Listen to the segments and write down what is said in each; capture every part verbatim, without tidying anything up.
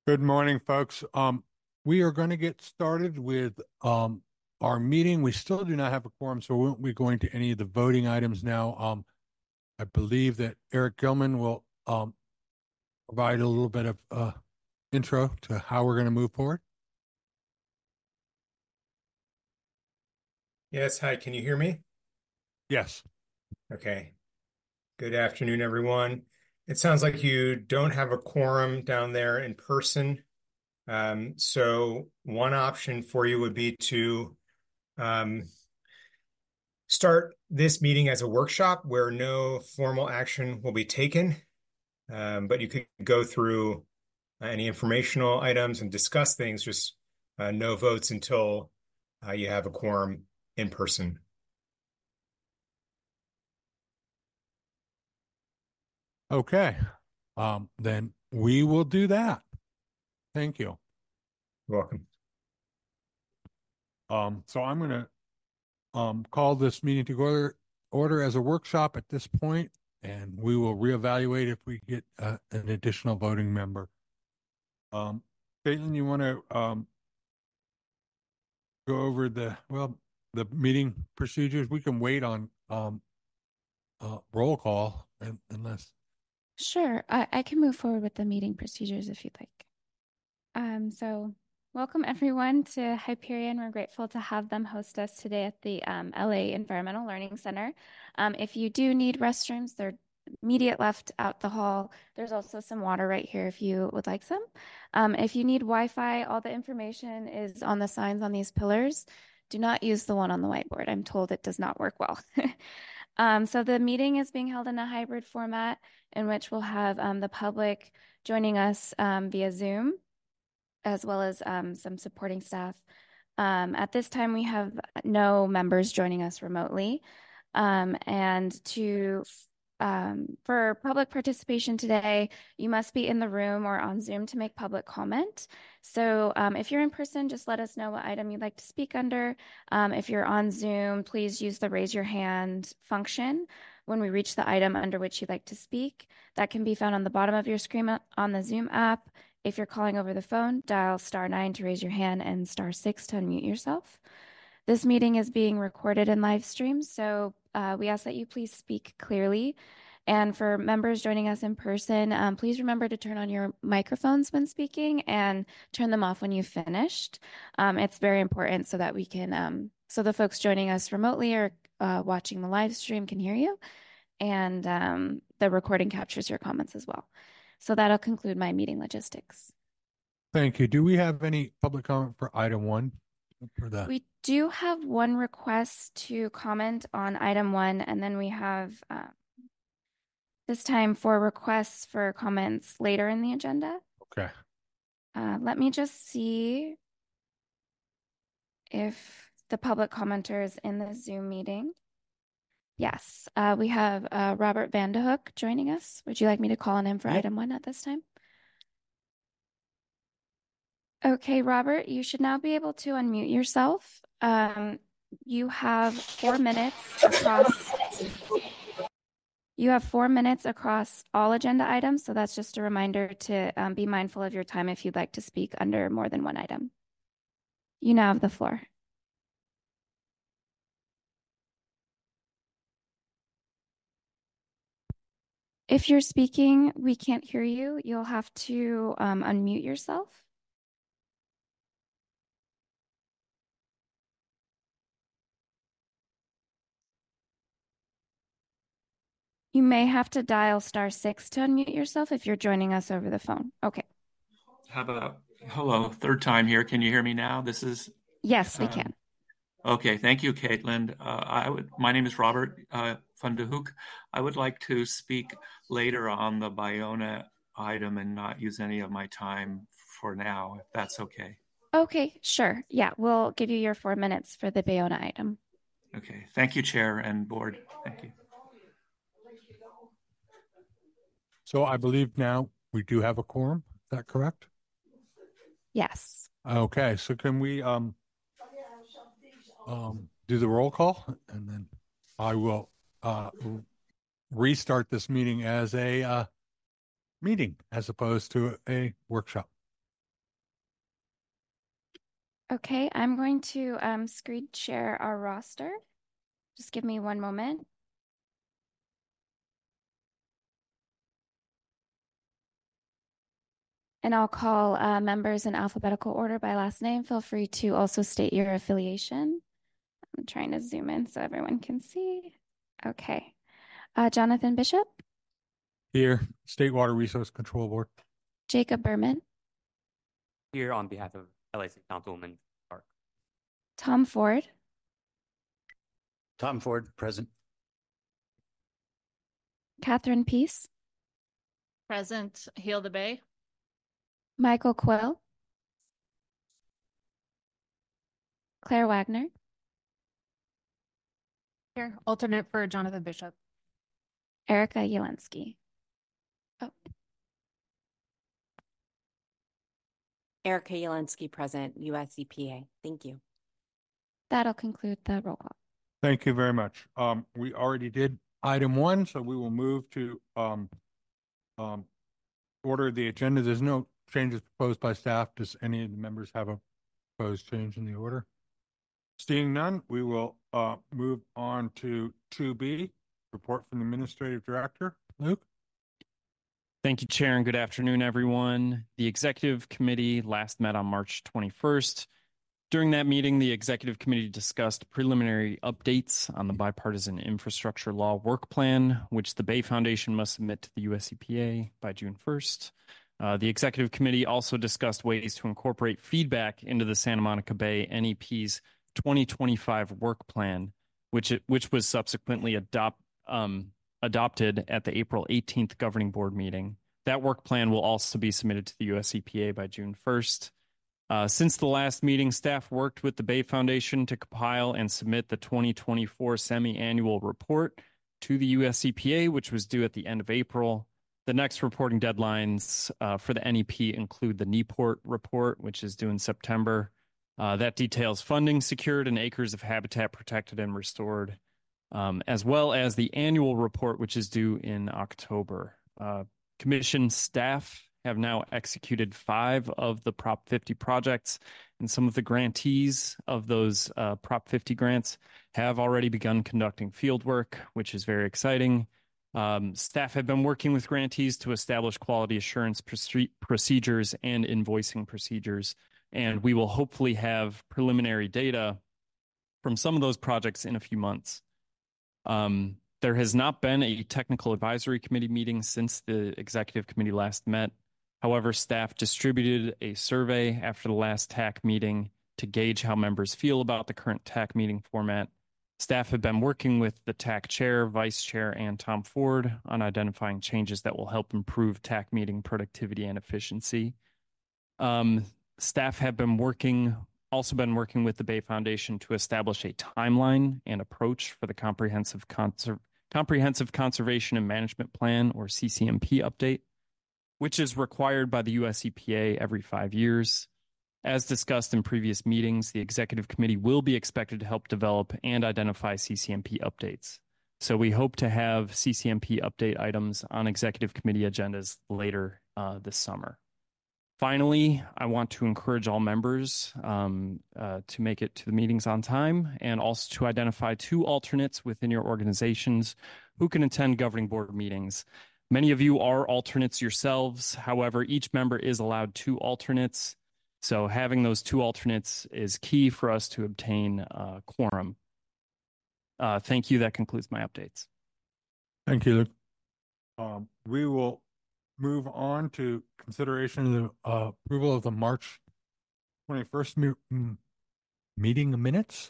Good morning, folks. Um, we are going to get started with um, our meeting. We still do not have a quorum, so we won't be going to any of the voting items now. Um, I believe that Eric Gilman will um, provide a little bit of uh, intro to how we're going to move forward. Yes, hi, can you hear me? Yes. Okay. Good afternoon, everyone. It sounds like you don't have a quorum down there in person. Um, so one option for you would be to um, start this meeting as a workshop where no formal action will be taken, um, but you could go through any informational items and discuss things, just uh, no votes until uh, you have a quorum in person. Okay. Um, then we will do that. Thank you. You're welcome. Um, so I'm going to um, call this meeting to order, order as a workshop at this point, and we will reevaluate if we get uh, an additional voting member. Um, Caitlin, you want to um, go over the, well, the meeting procedures? We can wait on um, uh, roll call un- unless, Sure, I, I can move forward with the meeting procedures if you'd like. Um, so welcome everyone to Hyperion. We're grateful to have them host us today at the um, L A Environmental Learning Center. Um, if you do need restrooms, they're immediate left out the hall. There's also some water right here if you would like some. Um, if you need Wi-Fi, all the information is on the signs on these pillars. Do not use the one on the whiteboard. I'm told it does not work well. Um, so the meeting is being held in a hybrid format in which we'll have um, the public joining us um, via Zoom, as well as um, some supporting staff. Um, at this time, we have no members joining us remotely. Um, and to um, for public participation today, you must be in the room or on Zoom to make public comment. So um, if you're in person, just let us know what item you'd like to speak under. Um, if you're on Zoom, please use the raise your hand function when we reach the item under which you'd like to speak. That can be found on the bottom of your screen on the Zoom app. If you're calling over the phone, dial star nine to raise your hand and star six to unmute yourself. This meeting is being recorded and live streamed, so uh, we ask that you please speak clearly. And for members joining us in person, um, please remember to turn on your microphones when speaking and turn them off when you've finished. Um, it's very important so that we can, um, so the folks joining us remotely or uh, watching the live stream can hear you, and um, the recording captures your comments as well. So that'll conclude my meeting logistics. thank you. Do we have any public comment for item one for the, We do have one request to comment on item one, and then we have uh, this time for requests for comments later in the agenda. okay. Uh, let me just see if the public commenter is in the Zoom meeting. Yes, uh, we have uh, Robert Vandehook joining us. Would you like me to call on him for Yep. item one at this time? Okay, Robert, you should now be able to unmute yourself. Um, you have four minutes across. You have four minutes across all agenda items, so that's just a reminder to um, be mindful of your time if you'd like to speak under more than one item. You now have the floor. If you're speaking, we can't hear you. You'll have to um, unmute yourself. You may have to dial star six to unmute yourself if you're joining us over the phone. Okay. How about, hello, third time here. Can you hear me now? This is, Yes, we uh, can. okay. Thank you, Caitlin. Uh, I would, my name is Robert uh, van de Hoek. I would like to speak later on the Bayona item and not use any of my time for now, if that's okay. Okay, sure. Yeah, we'll give you your four minutes for the Bayona item. Okay. Thank you, Chair and Board. Thank you. So I believe now we do have a quorum. Is that correct? Yes. Okay. So can we um, um, do the roll call and then I will uh, restart this meeting as a uh, meeting as opposed to a workshop. Okay, I'm going to um, screen share our roster. Just give me one moment. And I'll call uh, members in alphabetical order by last name. Feel free to also state your affiliation. I'm trying to zoom in so everyone can see. Okay. Uh, Jonathan Bishop, Here, State Water Resource Control Board. Jacob Berman, Here on behalf of L A City Councilwoman Park. Tom Ford, Tom Ford, present. Catherine Peace, Present, Hilda Bay. Michael Quill, Claire Wagner, Here, alternate for Jonathan Bishop. Erica Yelensky. Oh, Erica Yelensky, present, U S E P A. Thank you. that'll conclude the roll call. Thank you very much. Um, we already did item one, so we will move to um, um, order the agenda. There's no changes proposed by staff. Does any of the members have a proposed change in the order? Seeing none, we will uh, move on to two B, report from the administrative director. Luke? Thank you, Chair, and good afternoon, everyone. The Executive Committee last met on March twenty-first. During that meeting, the Executive Committee discussed preliminary updates on the Bipartisan Infrastructure Law Work Plan, which the Bay Foundation must submit to the U S E P A by June first. Uh, the Executive Committee also discussed ways to incorporate feedback into the Santa Monica Bay N E P's twenty twenty-five Work Plan, which, it, which was subsequently adopt, um, adopted at the April eighteenth Governing Board meeting. That work plan will also be submitted to the U S E P A by June first. Uh, since the last meeting, staff worked with the Bay Foundation to compile and submit the twenty twenty-four semi-annual report to the U S E P A, which was due at the end of April. The next reporting deadlines uh, for the N E P include the Newport report, which is due in September. Uh, that details funding secured and acres of habitat protected and restored, um, as well as the annual report, which is due in October. Uh, commission staff have now executed five of the Prop fifty projects, and some of the grantees of those uh, Prop fifty grants have already begun conducting field work, which is very exciting. Um, staff have been working with grantees to establish quality assurance proce- procedures and invoicing procedures, and we will hopefully have preliminary data from some of those projects in a few months. Um, there has not been a technical advisory committee meeting since the executive committee last met. However, staff distributed a survey after the last T A C meeting to gauge how members feel about the current T A C meeting format. Staff have been working with the T A C chair, vice chair, and Tom Ford on identifying changes that will help improve T A C meeting productivity and efficiency. Um, staff have been working, also been working with the Bay Foundation to establish a timeline and approach for the Comprehensive, Conser- Comprehensive Conservation and Management Plan, or C C M P update, which is required by the U S E P A every five years. As discussed in previous meetings, the Executive Committee will be expected to help develop and identify C C M P updates. So we hope to have C C M P update items on Executive Committee agendas later uh, this summer. Finally, I want to encourage all members um, uh, to make it to the meetings on time, and also to identify two alternates within your organizations who can attend governing board meetings. Many of you are alternates yourselves. However, each member is allowed two alternates. So having those two alternates is key for us to obtain uh, quorum. Uh, thank you. That concludes my updates. Thank you, Luke. Um, we will move on to consideration of the uh, approval of the March twenty-first me- meeting minutes.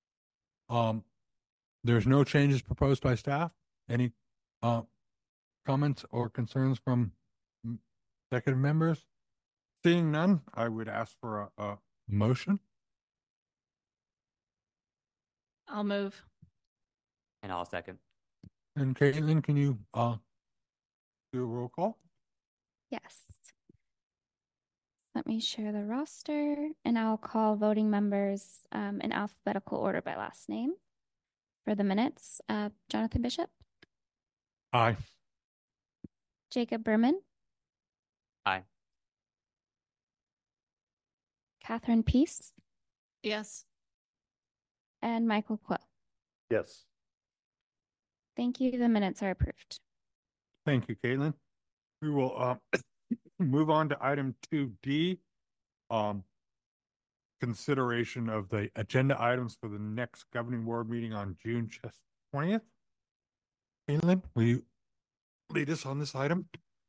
Um, there's no changes proposed by staff. Any uh, comments or concerns from executive members? Seeing none, I would ask for a, a motion. I'll move. And I'll second. And Caitlin, can you uh, do a roll call? Yes. Let me share the roster, and I'll call voting members um, in alphabetical order by last name for the minutes. Uh, Jonathan Bishop, Aye. Jacob Berman, Aye. Catherine Peace, Yes. and Michael Quill. Yes. Thank you. The minutes are approved. Thank you, Caitlin. We will uh, move on to item two D. Um, consideration of the agenda items for the next governing board meeting on June twentieth. Caitlin, will you lead us on this item?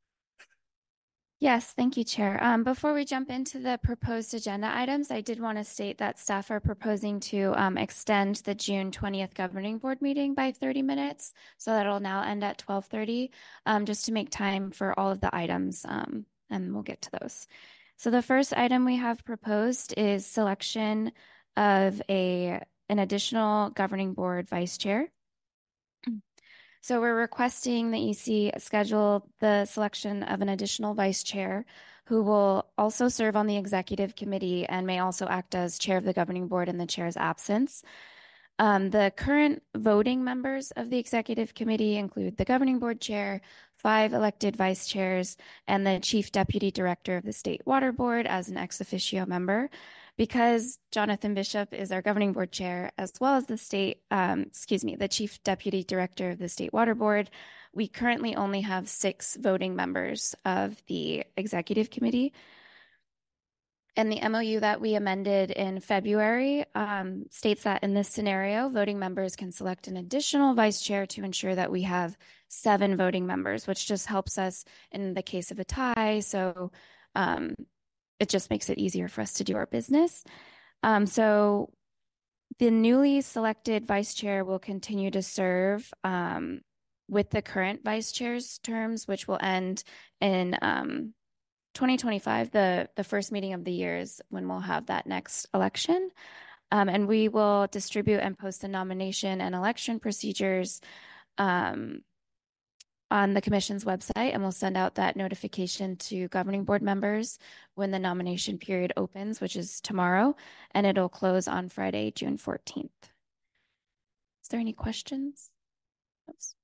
Yes, thank you, Chair. Um, before we jump into the proposed agenda items, I did want to state that staff are proposing to um, extend the June twentieth governing board meeting by thirty minutes. So that'll now end at twelve thirty, um, just to make time for all of the items, um, and we'll get to those. So the first item we have proposed is selection of a an additional governing board vice chair. So we're requesting the E C schedule the selection of an additional vice chair who will also serve on the executive committee and may also act as chair of the governing board in the chair's absence. Um, the current voting members of the executive committee include the governing board chair, five elected vice chairs, and the chief deputy director of the state water board as an ex officio member. Because Jonathan Bishop is our governing board chair, as well as the state, um, excuse me, the chief deputy director of the state water board, we currently only have six voting members of the executive committee. And the M O U that we amended in February um, states that in this scenario, voting members can select an additional vice chair to ensure that we have seven voting members, which just helps us in the case of a tie. So um, it just makes it easier for us to do our business. Um, so the newly selected vice chair will continue to serve um, with the current vice chair's terms, which will end in um, twenty twenty-five. The, the first meeting of the year is when we'll have that next election. Um, and we will distribute and post the nomination and election procedures um, on the commission's website, and we'll send out that notification to governing board members when the nomination period opens, which is tomorrow, and it'll close on Friday, June fourteenth. Is there any questions? Oops.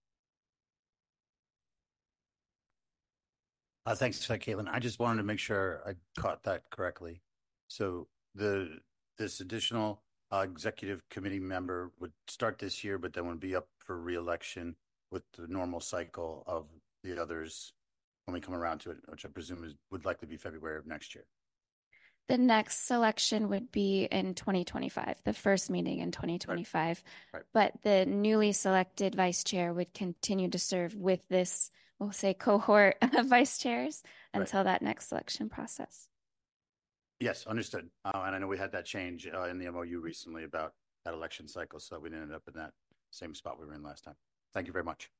Uh, thanks for that, Caitlin. I just wanted to make sure I caught that correctly. So the this additional uh, executive committee member would start this year, but then would be up for re-election with the normal cycle of the others when we come around to it, which I presume is, would likely be February of next year. The next selection would be in twenty twenty-five, the first meeting in twenty twenty-five. Right. Right. But the newly selected vice chair would continue to serve with this, we'll say, cohort of vice chairs until right. that next selection process. Yes, understood. Uh, and I know we had that change uh, in the M O U recently about that election cycle, so we didn't end up in that same spot we were in last time. Thank you very much.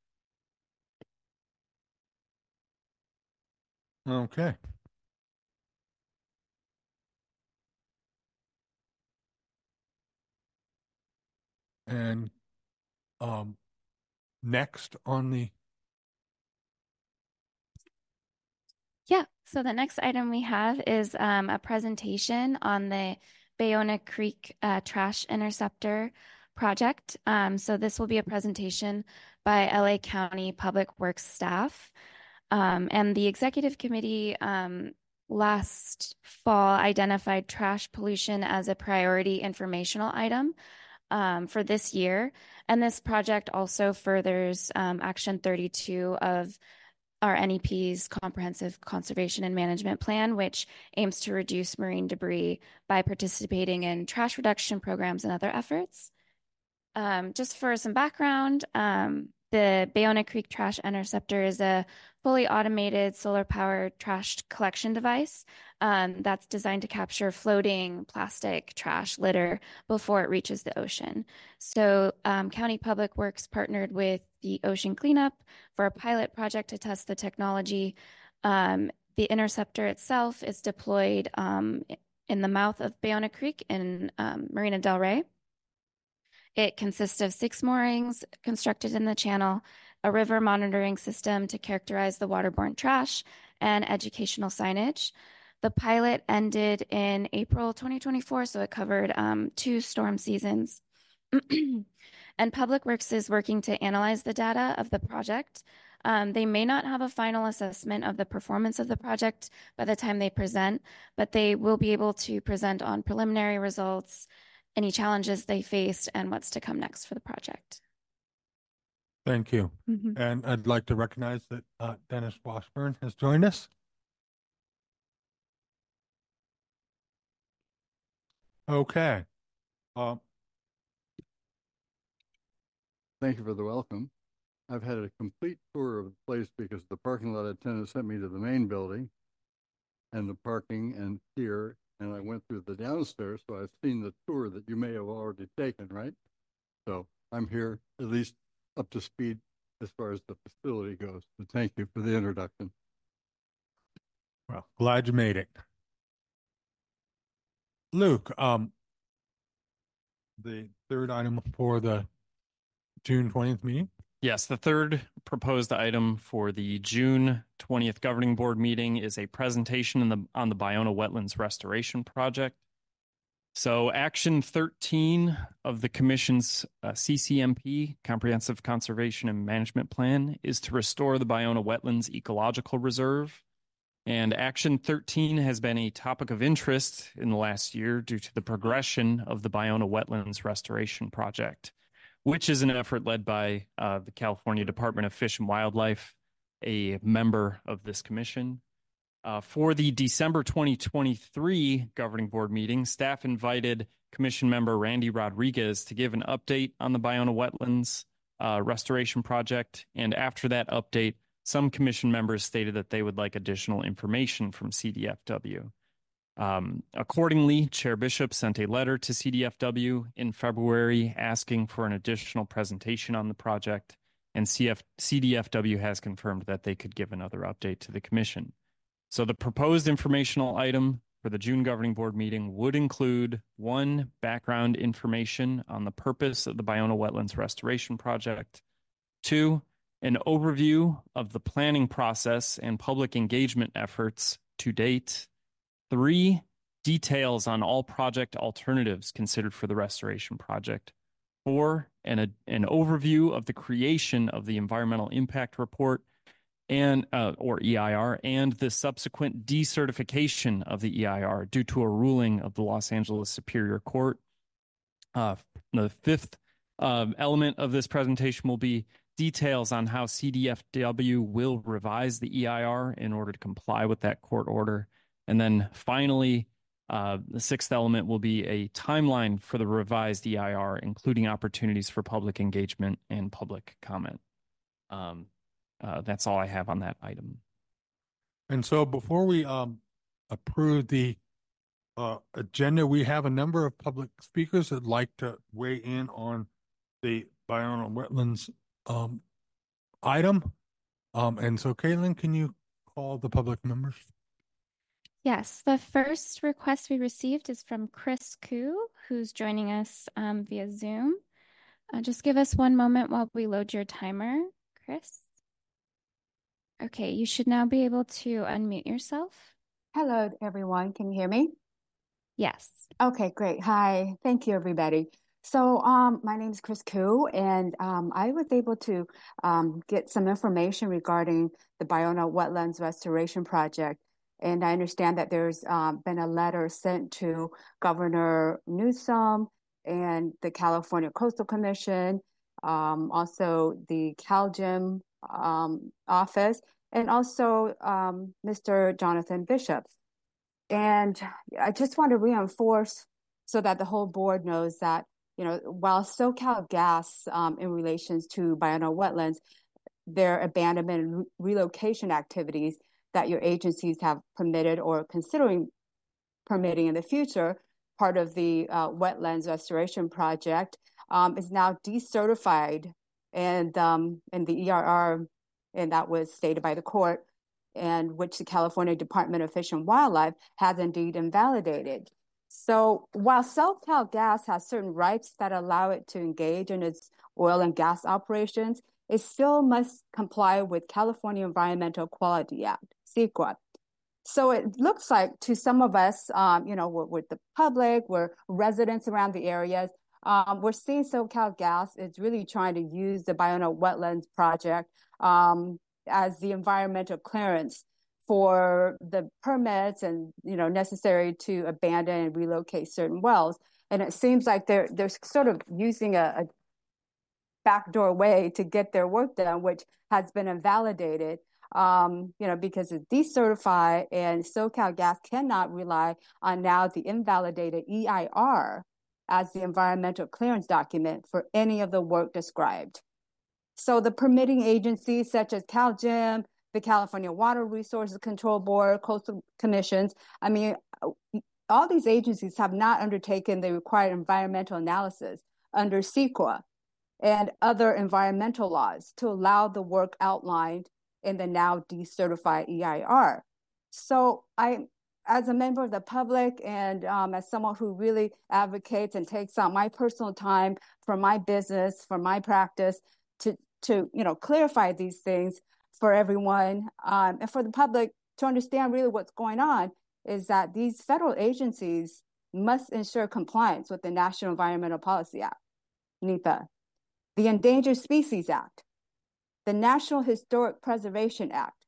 Okay. And um, next on the Yeah, so the next item we have is um, a presentation on the Bayona Creek uh, Trash Interceptor project. Um, so this will be a presentation by L A County Public Works staff. Um, and the executive committee um, last fall identified trash pollution as a priority informational item um, for this year. And this project also furthers um, Action thirty-two of our N E P's Comprehensive Conservation and Management Plan, which aims to reduce marine debris by participating in trash reduction programs and other efforts. Um, just for some background, um, the Bayona Creek Trash Interceptor is a fully automated solar-powered trash collection device um, that's designed to capture floating plastic trash litter before it reaches the ocean. So um, County Public Works partnered with the Ocean Cleanup for a pilot project to test the technology. Um, the interceptor itself is deployed um, in the mouth of Bayona Creek in um, Marina del Rey. It consists of six moorings constructed in the channel, a river monitoring system to characterize the waterborne trash, and educational signage. The pilot ended in April twenty twenty-four, so it covered um, two storm seasons. And Public Works is working to analyze the data of the project Um, they may not have a final assessment of the performance of the project by the time they present, but they will be able to present on preliminary results, any challenges they faced, and what's to come next for the project. Thank you. Mm-hmm. And I'd like to recognize that uh, Dennis Washburn has joined us. Okay. Uh, Thank you for the welcome. I've had a complete tour of the place because the parking lot attendant sent me to the main building and the parking and here, and I went through the downstairs, so I've seen the tour that you may have already taken, right? So I'm here at least up to speed as far as the facility goes. So thank you for the introduction. well, glad you made it. Luke, um, the third item for the June twentieth meeting. Yes, the third proposed item for the June twentieth Governing Board meeting is a presentation in the, on the Ballona Wetlands Restoration Project. So Action thirteen of the Commission's uh, C C M P, Comprehensive Conservation and Management Plan, is to restore the Ballona Wetlands Ecological Reserve. And Action thirteen has been a topic of interest in the last year due to the progression of the Ballona Wetlands Restoration Project, which is an effort led by uh, the California Department of Fish and Wildlife, a member of this commission. Uh, for the December twenty twenty-three Governing Board meeting, staff invited Commission member Randy Rodriguez to give an update on the Ballona Wetlands uh, Restoration Project. And after that update, some Commission members stated that they would like additional information from C D F W. Um, accordingly, Chair Bishop sent a letter to C D F W in February asking for an additional presentation on the project, and C F C D F W has confirmed that they could give another update to the Commission. So the proposed informational item for the June Governing Board meeting would include one, background information on the purpose of the Ballona Wetlands Restoration Project, two, an overview of the planning process and public engagement efforts to date, three, details on all project alternatives considered for the restoration project. Four, an, an overview of the creation of the environmental impact report and uh, or E I R and the subsequent decertification of the E I R due to a ruling of the Los Angeles Superior Court. Uh, the fifth uh, element of this presentation will be details on how C D F W will revise the E I R in order to comply with that court order. And then finally, uh, the sixth element will be a timeline for the revised E I R, including opportunities for public engagement and public comment. Um, uh, that's all I have on that item. And so before we um, approve the uh, agenda, we have a number of public speakers that like to weigh in on the Ballona Wetlands um, item. Um, and so, Caitlin, can you call the public members? Yes, the first request we received is from Chris Koo, who's joining us um, via Zoom. Uh, just give us one moment while we load your timer, Chris. Okay, you should now be able to unmute yourself. Hello, everyone. Can you hear me? Yes. Okay, great. Hi. Thank you, everybody. So um, my name is Chris Koo, and um, I was able to um, get some information regarding the Ballona Wetlands Restoration Project. And I understand that there's um, been a letter sent to Governor Newsom and the California Coastal Commission, um, also the CalGEM um, office, and also um, Mister Jonathan Bishop. And I just want to reinforce so that the whole board knows that, you know, while SoCalGas um, in relations to Ballona Wetlands, their abandonment and re relocation activities that your agencies have permitted or considering permitting in the future, part of the uh, Wetlands Restoration Project, um, is now decertified, and um, and the E I R, and that was stated by the court, and which the California Department of Fish and Wildlife has indeed invalidated. So while SoCalGas has certain rights that allow it to engage in its oil and gas operations, it still must comply with California Environmental Quality Act, CEQA. So it looks like to some of us, um, you know, we're, we're the public, we're residents around the areas, um, we're seeing SoCalGas is really trying to use the Ballona Wetlands project um, as the environmental clearance for the permits and, you know, necessary to abandon and relocate certain wells. And it seems like they're they're sort of using a, a backdoor way to get their work done, which has been invalidated. Um, you know, because it's decertified, and SoCalGas cannot rely on now the invalidated E I R as the environmental clearance document for any of the work described. So the permitting agencies such as CalGEM, the California Water Resources Control Board, coastal commissions, I mean, all these agencies have not undertaken the required environmental analysis under CEQA and other environmental laws to allow the work outlined in the now decertified E I R. So I, as a member of the public and um, as someone who really advocates and takes out my personal time for my business, for my practice, to, to you know, clarify these things for everyone um, and for the public to understand really what's going on, is that these federal agencies must ensure compliance with the National Environmental Policy Act, NEPA, the Endangered Species Act, the National Historic Preservation Act,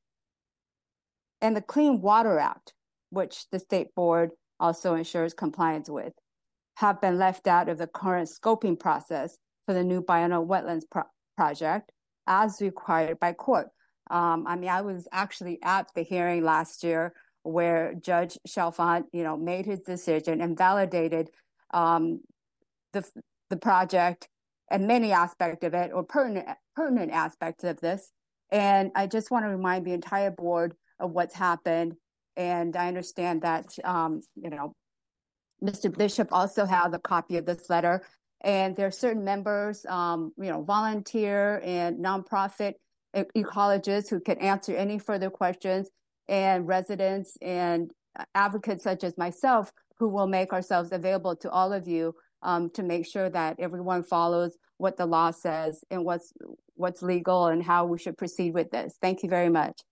and the Clean Water Act, which the state board also ensures compliance with, have been left out of the current scoping process for the new Ballona Wetlands pro project as required by court. Um, I mean, I was actually at the hearing last year where Judge Chalfant, you know, made his decision and validated um, the, the project and many aspects of it, or pertinent, pertinent aspects of this. And I just want to remind the entire board of what's happened. And I understand that, um, you know, Mister Bishop also has a copy of this letter. And there are certain members, um, you know, volunteer and nonprofit ecologists who can answer any further questions, and residents and advocates such as myself who will make ourselves available to all of you um, to make sure that everyone follows what the law says and what's what's legal and how we should proceed with this. Thank you very much.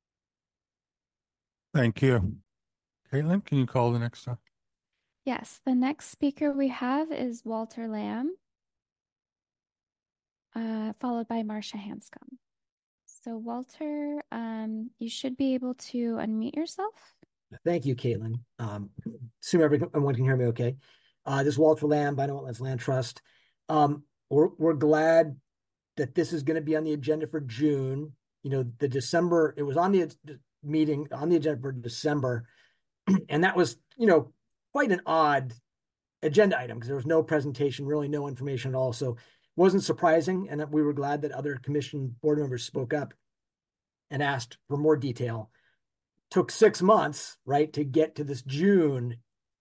Thank you. Caitlin, can you call the next one? Yes, the next speaker we have is Walter Lamb, uh, followed by Marcia Hanscom. So Walter, um, you should be able to unmute yourself. Thank you, Caitlin. Um, assume everyone can hear me okay. Uh, this is Walter Lamb, Ballona Wetlands Land Trust. Um, we're, we're glad that this is going to be on the agenda for June. You know, the December, it was on the meeting, on the agenda for December. And that was, you know, quite an odd agenda item because there was no presentation, really no information at all. So it wasn't surprising. And we were glad that other commission board members spoke up and asked for more detail. Took six months, right, to get to this June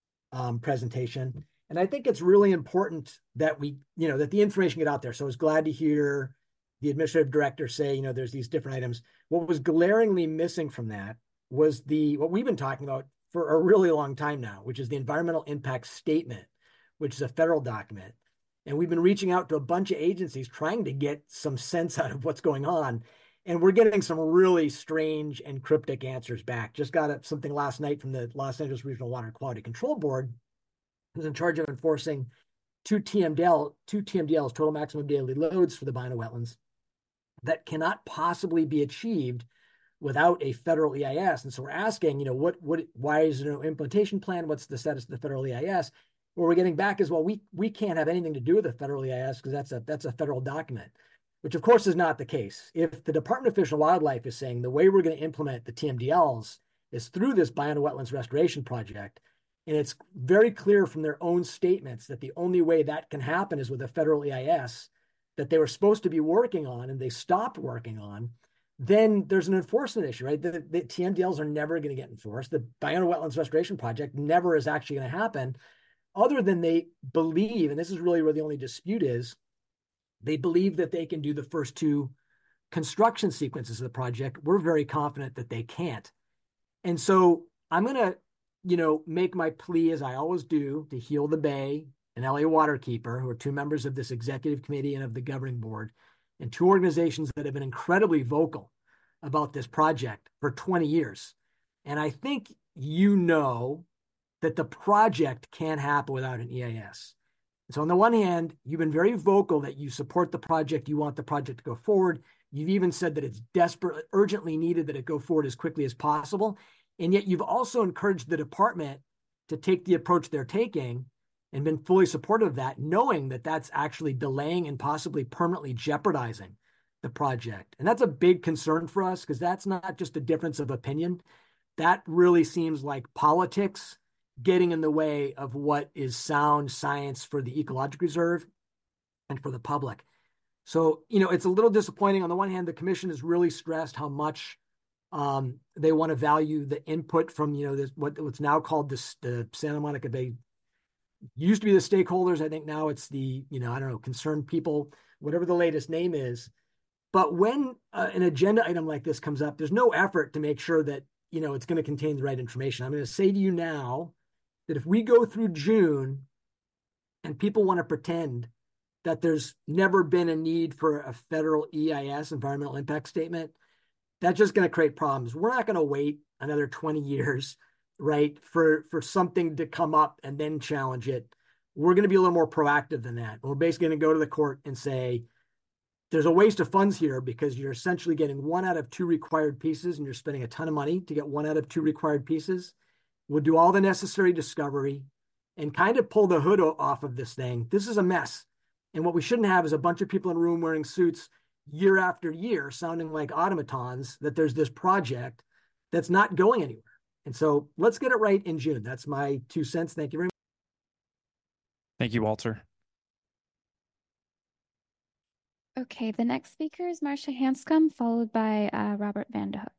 um, presentation. And I think it's really important that we, you know, that the information get out there. So I was glad to hear the administrative director say, you know, there's these different items. What was glaringly missing from that was the, what we've been talking about for a really long time now, which is the environmental impact statement, which is a federal document. And we've been reaching out to a bunch of agencies trying to get some sense out of what's going on. And we're getting some really strange and cryptic answers back. Just got a, something last night from the Los Angeles Regional Water Quality Control Board, who's in charge of enforcing two T M D L, two T M D Ls, total maximum daily loads for the Ballona Wetlands, that cannot possibly be achieved without a federal E I S. And so we're asking, you know, what, what, why is there no implementation plan? What's the status of the federal E I S? What we're getting back is, well, we, we can't have anything to do with the federal E I S because that's a, that's a federal document, which of course is not the case. If the Department of Fish and Wildlife is saying the way we're going to implement the T M D Ls is through this Ballona Wetlands Restoration Project, and it's very clear from their own statements that the only way that can happen is with a federal E I S that they were supposed to be working on and they stopped working on, then there's an enforcement issue, right? The, the T M D Ls are never going to get enforced. The Ballona Wetlands Restoration Project never is actually going to happen, other than they believe, and this is really where the only dispute is, they believe that they can do the first two construction sequences of the project. We're very confident that they can't. And so I'm going to, you know, make my plea, as I always do, to Heal the Bay and L A Waterkeeper, who are two members of this executive committee and of the governing board, and two organizations that have been incredibly vocal about this project for twenty years. And I think you know that the project can't happen without an E I S. So on the one hand, you've been very vocal that you support the project, you want the project to go forward. You've even said that it's desperate, urgently needed that it go forward as quickly as possible. And yet you've also encouraged the department to take the approach they're taking and been fully supportive of that, knowing that that's actually delaying and possibly permanently jeopardizing the project. And that's a big concern for us because that's not just a difference of opinion. That really seems like politics getting in the way of what is sound science for the ecological reserve and for the public. So, you know, it's a little disappointing. On the one hand, the commission has really stressed how much um, they want to value the input from, you know, this, what, what's now called this, the Santa Monica Bay, used to be the stakeholders. I think now it's the, you know, I don't know, concerned people, whatever the latest name is. But when uh, an agenda item like this comes up, there's no effort to make sure that, you know, it's going to contain the right information. I'm going to say to you now that if we go through June and people want to pretend that there's never been a need for a federal E I S, environmental impact statement, that's just going to create problems. We're not going to wait another twenty years, right, for, for something to come up and then challenge it. We're going to be a little more proactive than that. We're basically going to go to the court and say, there's a waste of funds here because you're essentially getting one out of two required pieces and you're spending a ton of money to get one out of two required pieces. We'll do all the necessary discovery and kind of pull the hood off of this thing. This is a mess. And what we shouldn't have is a bunch of people in a room wearing suits year after year, sounding like automatons, that there's this project that's not going anywhere. And so let's get it right in June. That's my two cents. Thank you very much. Thank you, Walter. Okay, the next speaker is Marcia Hanscom, followed by uh, Robert Van de Hoek.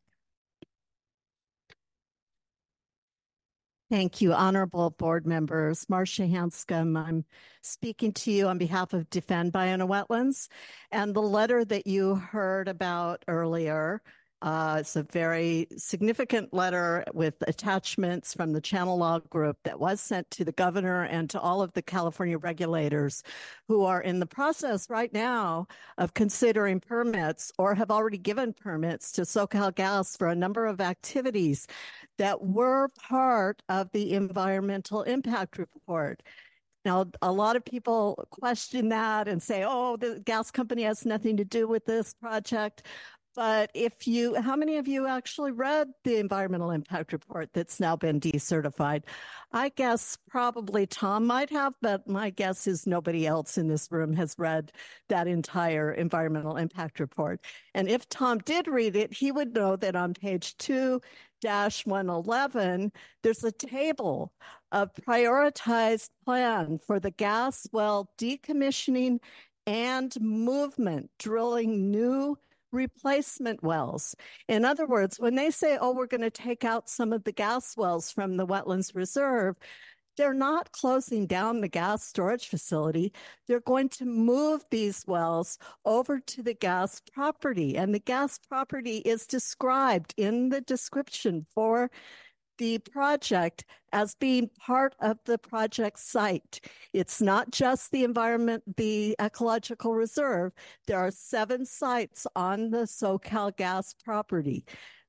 Thank you, honorable board members. Marcia Hanscom, I'm speaking to you on behalf of Defend Ballona Wetlands. And the letter that you heard about earlier, uh, it's a very significant letter with attachments from the Channel Law Group that was sent to the governor and to all of the California regulators who are in the process right now of considering permits or have already given permits to SoCalGas for a number of activities that were part of the environmental impact report. Now, a lot of people question that and say, oh, the gas company has nothing to do with this project. But if you, how many of you actually read the environmental impact report that's now been decertified? I guess probably Tom might have, but my guess is nobody else in this room has read that entire environmental impact report. And if Tom did read it, he would know that on page two dash one eleven, there's a table of prioritized plan for the gas well decommissioning and movement, drilling new replacement wells. In other words, when they say, oh, we're going to take out some of the gas wells from the wetlands reserve, they're not closing down the gas storage facility. They're going to move these wells over to the gas property. And the gas property is described in the description for the project as being part of the project site. It's not just the environment, the ecological reserve. There are seven sites on the SoCalGas property.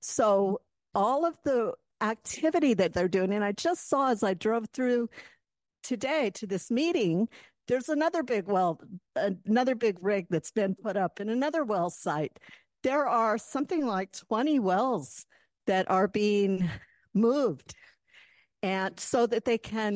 So all of the activity that they're doing, and I just saw as I drove through today to this meeting, there's another big well, another big rig that's been put up in another well site. There are something like twenty wells that are being moved, and so that they can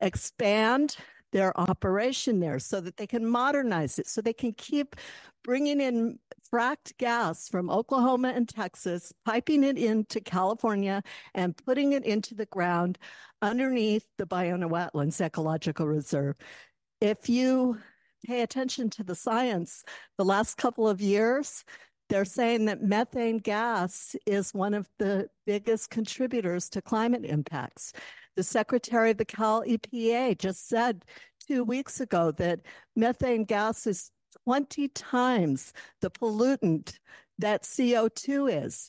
expand their operation there, so that they can modernize it, so they can keep bringing in fracked gas from Oklahoma and Texas, piping it into California and putting it into the ground underneath the Ballona Wetlands Ecological Reserve. If you pay attention to the science, the last couple of years, they're saying that methane gas is one of the biggest contributors to climate impacts. The Secretary of the Cal E P A just said two weeks ago that methane gas is twenty times the pollutant that C O two is.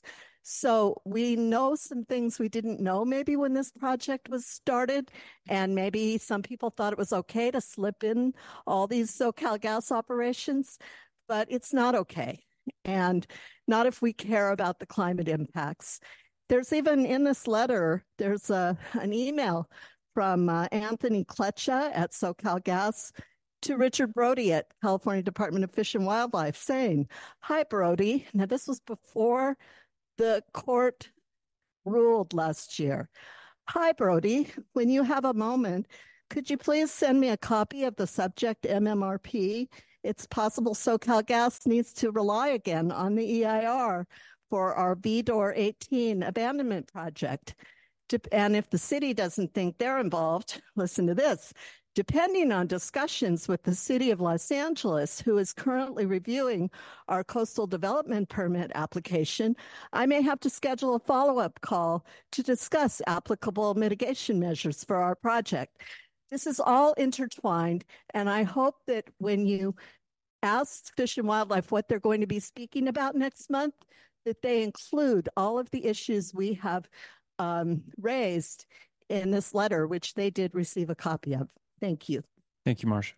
So we know some things we didn't know maybe when this project was started, and maybe some people thought it was okay to slip in all these SoCalGas operations, but it's not okay. And not if we care about the climate impacts. There's even in this letter, there's a, an email from uh, Anthony Kletcha at SoCalGas to Richard Brody at California Department of Fish and Wildlife saying, "Hi, Brody." Now, this was before the court ruled last year. "Hi, Brody. When you have a moment, could you please send me a copy of the subject M M R P? It's possible SoCalGas needs to rely again on the E I R for our V D O R eighteen abandonment project. And if the city doesn't think they're involved, listen to this. Depending on discussions with the city of Los Angeles, who is currently reviewing our coastal development permit application, I may have to schedule a follow-up call to discuss applicable mitigation measures for our project." This is all intertwined, and I hope that when you ask Fish and Wildlife what they're going to be speaking about next month, that they include all of the issues we have um, raised in this letter, which they did receive a copy of. Thank you. Thank you, Marcia.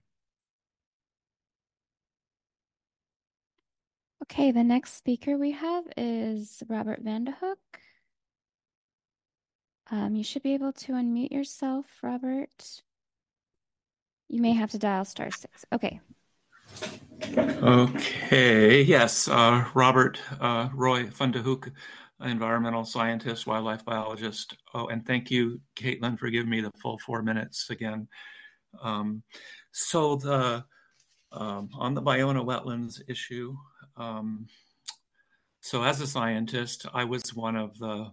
Okay, the next speaker we have is Robert Vanderhook. Um, you should be able to unmute yourself, Robert. You may have to dial star six. Okay. Okay, yes, uh, Robert uh, Roy Vanderhook, environmental scientist, wildlife biologist. Oh, and thank you, Caitlin, for giving me the full four minutes again. Um, so the um, on the Ballona wetlands issue, um, so as a scientist, I was one of the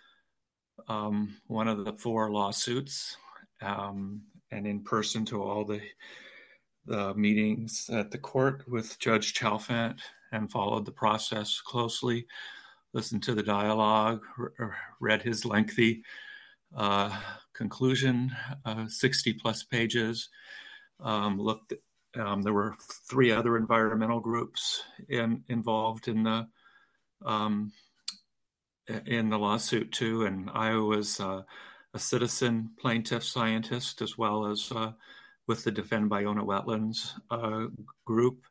um, one of the four lawsuits, um, and in person to all the the meetings at the court with Judge Chalfant, and followed the process closely, listened to the dialogue, r- read his lengthy uh, conclusion, uh, sixty plus pages, um, looked, um, there were three other environmental groups in, involved in the um, in the lawsuit too, and I was uh, a citizen plaintiff scientist as well as uh, with the Defend Ballona Wetlands uh, group,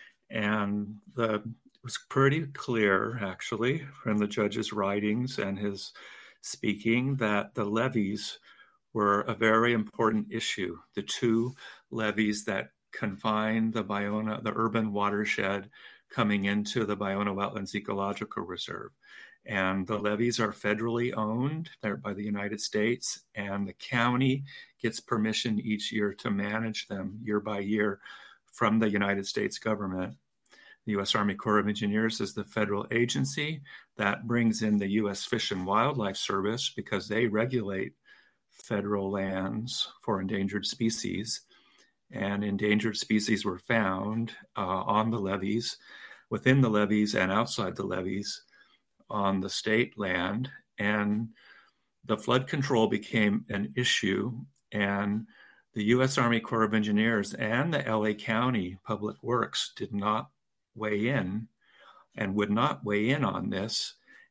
and the, it was pretty clear, actually, from the judge's writings and his speaking that the levees were a very important issue. The two levees that confine the Ballona, the urban watershed coming into the Ballona Wetlands Ecological Reserve. And the levees are federally owned. They're by the United States, and the county gets permission each year to manage them year by year from the United States government. The U S Army Corps of Engineers is the federal agency that brings in the U S Fish and Wildlife Service because they regulate federal lands for endangered species. And endangered species were found uh, on the levees, within the levees and outside the levees on the state land. And the flood control became an issue, and the U S Army Corps of Engineers and the L A County Public Works did not weigh in and would not weigh in on this.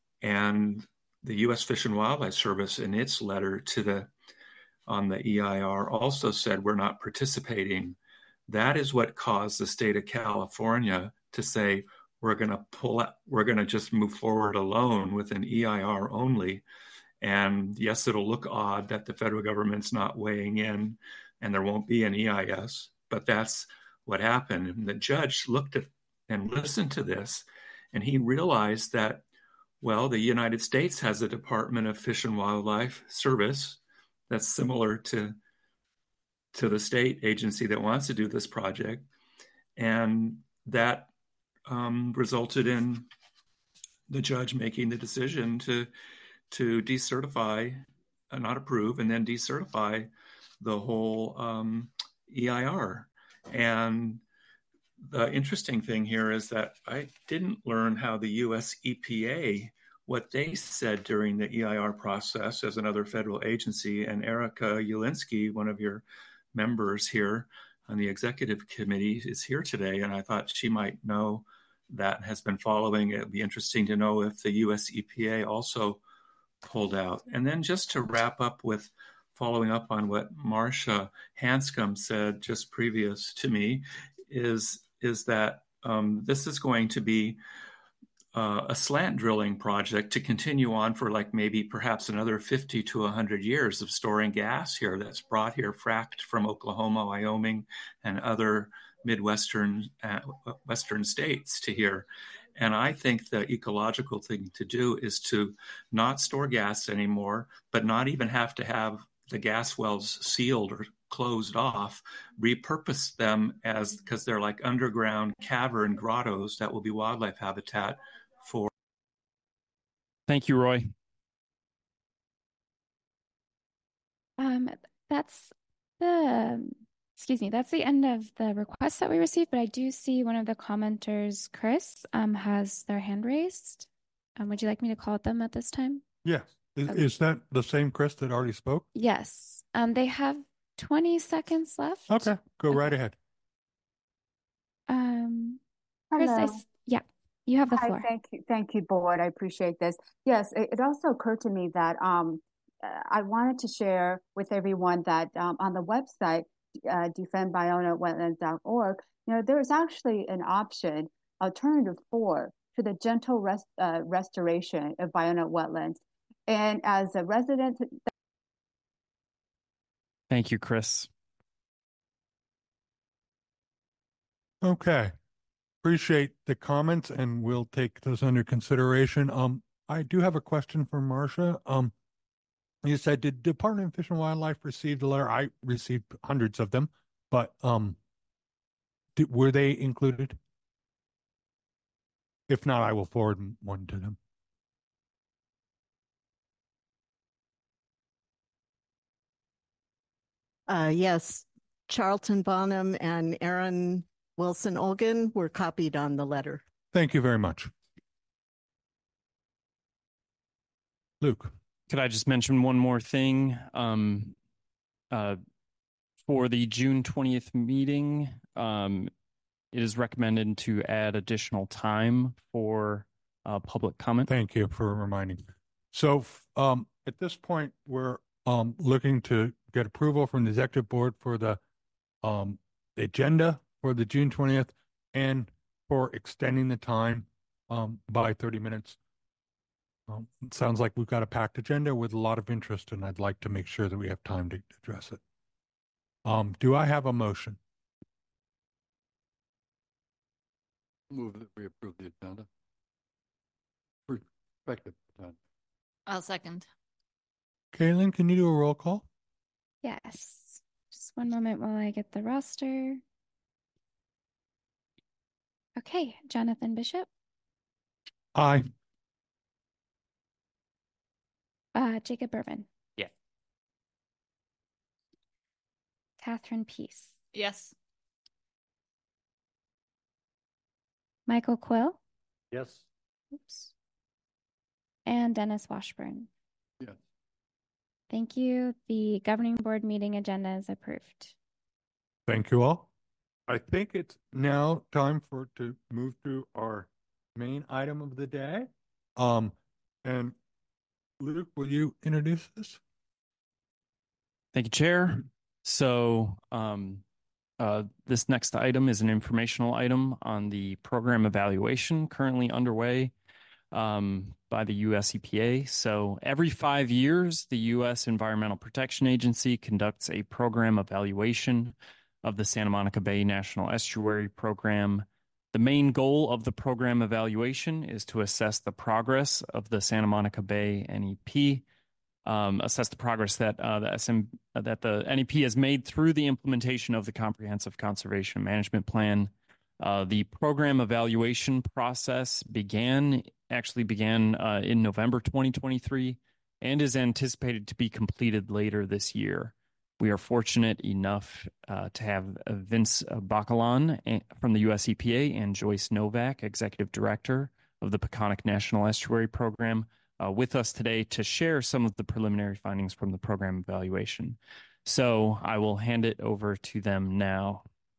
And the U S Fish and Wildlife Service, in its letter to the on the E I R, also said we're not participating. That is what caused the state of California to say we're going to pull out, we're going to just move forward alone with an E I R only. And yes, it'll look odd that the federal government's not weighing in and there won't be an E I S, but that's what happened. And the judge looked at and listened to this, and he realized that, well, the United States has a Department of Fish and Wildlife Service that's similar to, to the state agency that wants to do this project. And that um, resulted in the judge making the decision to, to decertify, uh, not approve, and then decertify the whole um, E I R. And the interesting thing here is that I didn't learn how the U S E P A, what they said during the E I R process as another federal agency. And Erica Ulinsky, one of your members here on the executive committee, is here today. And I thought she might know that, has been following. It would be interesting to know if the U S E P A also pulled out. And then just to wrap up with following up on what Marcia Hanscom said just previous to me, is is that um, this is going to be uh, a slant drilling project to continue on for like maybe perhaps another fifty to one hundred years of storing gas here that's brought here, fracked from Oklahoma, Wyoming, and other Midwestern uh, Western states to here. And I think the ecological thing to do is to not store gas anymore, but not even have to have the gas wells sealed or closed off, repurpose them as, because they're like underground cavern grottos that will be wildlife habitat for. Thank you, Roy. Um, that's the, excuse me, that's the end of the requests that we received, but I do see one of the commenters, Chris, um, has their hand raised. Um, would you like me to call them at this time? Yes. Is, Okay. is that the same Chris that already spoke? Yes. Um, they have twenty seconds left. Okay, go Okay. right ahead. Um, Chris, I Hello. s yeah, you have the Hi, floor. thank you, thank you, board. I appreciate this. Yes, it, it also occurred to me that um, uh, I wanted to share with everyone that um, on the website, uh, defend biona wetlands dot org, you know, there is actually an option, alternative four, to the gentle rest, uh, restoration of biona wetlands. And as a resident, Thank you, Chris. Okay. Appreciate the comments and we'll take those under consideration. Um, I do have a question for Marcia. Um, you said, did Department of Fish and Wildlife receive the letter? I received hundreds of them, but um, did, were they included? If not, I will forward one to them. Uh, yes, Charlton Bonham and Aaron Wilson Olgan were copied on the letter. Thank you very much. Luke. Could I just mention one more thing? Um, uh, for the June twentieth meeting, um, it is recommended to add additional time for uh, public comment. Thank you for reminding. So um, at this point, we're um, looking to get approval from the executive board for the um, agenda for the June twentieth and for extending the time um, by thirty minutes. Um, it sounds like we've got a packed agenda with a lot of interest, and I'd like to make sure that we have time to address it. Um, do I have a motion? Move that we approve the agenda. Perspective agenda. I'll second. Kaylin, can you do a roll call? Yes. Just one moment while I get the roster. Okay, Jonathan Bishop, Aye. uh, Jacob Bourbon. Yeah. Catherine Peace, Yes. Michael Quill, Yes. oops, and Dennis Washburn. Yes. Thank you. The governing board meeting agenda is approved. Thank you all. I think it's now time for to move to our main item of the day. Um, and Luke, will you introduce this? Thank you, Chair. So um, uh, this next item is an informational item on the program evaluation currently underway um, by the U S E P A. So every five years, the U S Environmental Protection Agency conducts a program evaluation of the Santa Monica Bay National Estuary Program. The main goal of the program evaluation is to assess the progress of the Santa Monica Bay N E P, um, assess the progress that uh, the S M that the N E P has made through the implementation of the Comprehensive Conservation Management Plan. Uh, the program evaluation process began actually began uh, in November twenty twenty-three and is anticipated to be completed later this year. We are fortunate enough uh, to have uh, Vince Bacalon from the U S E P A and Joyce Novak, Executive Director of the Peconic National Estuary Program, uh, with us today to share some of the preliminary findings from the program evaluation. So I will hand it over to them now.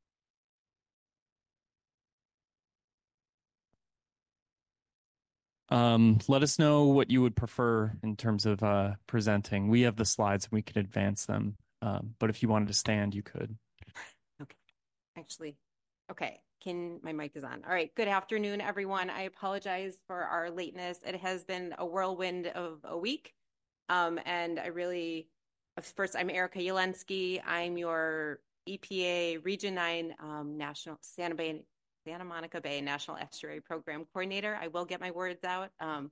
Um, let us know what you would prefer in terms of uh, presenting. We have the slides and we can advance them. Um, but if you wanted to stand, you could. Okay. Actually, okay. can, my mic is on. All right. Good afternoon, everyone. I apologize for our lateness. It has been a whirlwind of a week. Um, and I really, first, I'm Erica Yelensky. I'm your E P A Region nine um, National Santa Bay, Santa Monica Bay National Estuary Program Coordinator. I will get my words out. Um,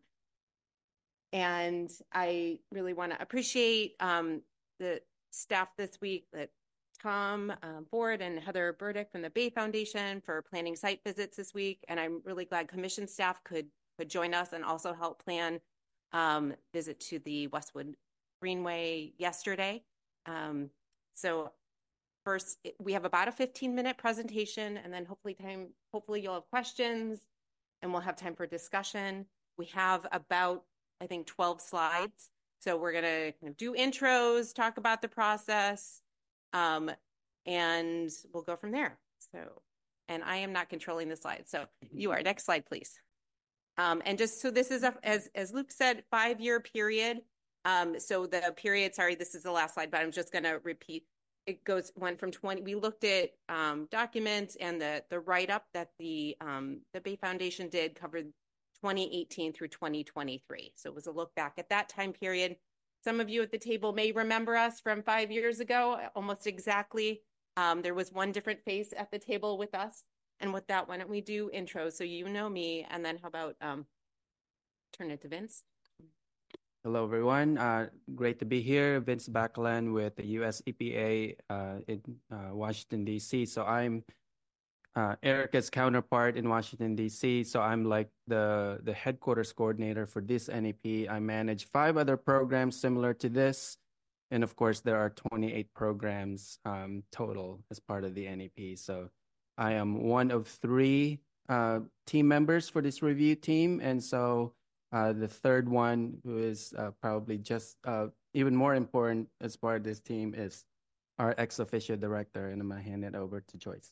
and I really want to appreciate um, the staff this week, that Tom uh, Ford and Heather Burdick from the Bay Foundation for planning site visits this week. And I'm really glad commission staff could, could join us and also help plan um, visit to the Westwood Greenway yesterday. Um, so first, we have about a fifteen minute presentation, and then hopefully time, hopefully you'll have questions and we'll have time for discussion. We have about, I think, twelve slides. So we're going to kind of do intros, talk about the process, um, and we'll go from there. So, and I am not controlling the slides. So you are. Next slide, please. Um, and just so this is, a, as, as Luke said, five-year period. Um, so the period, sorry, this is the last slide, but I'm just going to repeat. It goes, went from twenty, we looked at um, documents, and the, the write-up that the, um, the Bay Foundation did covered twenty eighteen through twenty twenty-three. So it was a look back at that time period. Some of you at the table may remember us from five years ago, almost exactly. Um, there was one different face at the table with us. And with that, why don't we do intros so you know me, and then how about um, turn it to Vince? Hello, everyone. Uh, great to be here. Vince Backlund with the U S E P A uh, in uh, Washington, D C. So I'm uh, Erica's counterpart in Washington, D C. So I'm like the, the headquarters coordinator for this N E P. I manage five other programs similar to this. And of course, there are twenty-eight programs um, total as part of the N E P. So I am one of three uh, team members for this review team. And so Uh, the third one, who is uh, probably just uh, even more important as part of this team, is our ex officio director, and I'm going to hand it over to Joyce.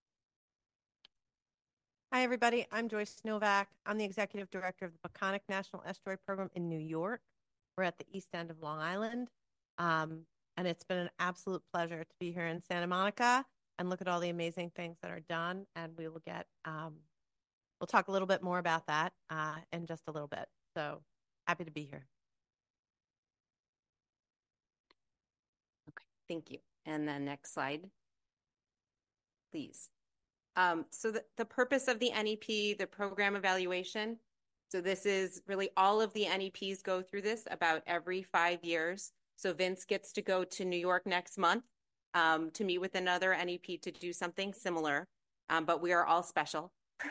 Hi, everybody. I'm Joyce Novak. I'm the executive director of the Peconic National Estuary Program in New York. We're at the east end of Long Island. Um, and it's been an absolute pleasure to be here in Santa Monica and look at all the amazing things that are done. And we will get... Um, We'll talk a little bit more about that uh, in just a little bit. So happy to be here. Okay, thank you. And then next slide, please. Um, so the, the purpose of the N E P, the program evaluation. So this is really all of the N E Ps go through this about every five years. So Vince gets to go to New York next month um, to meet with another N E P to do something similar, um, but we are all special.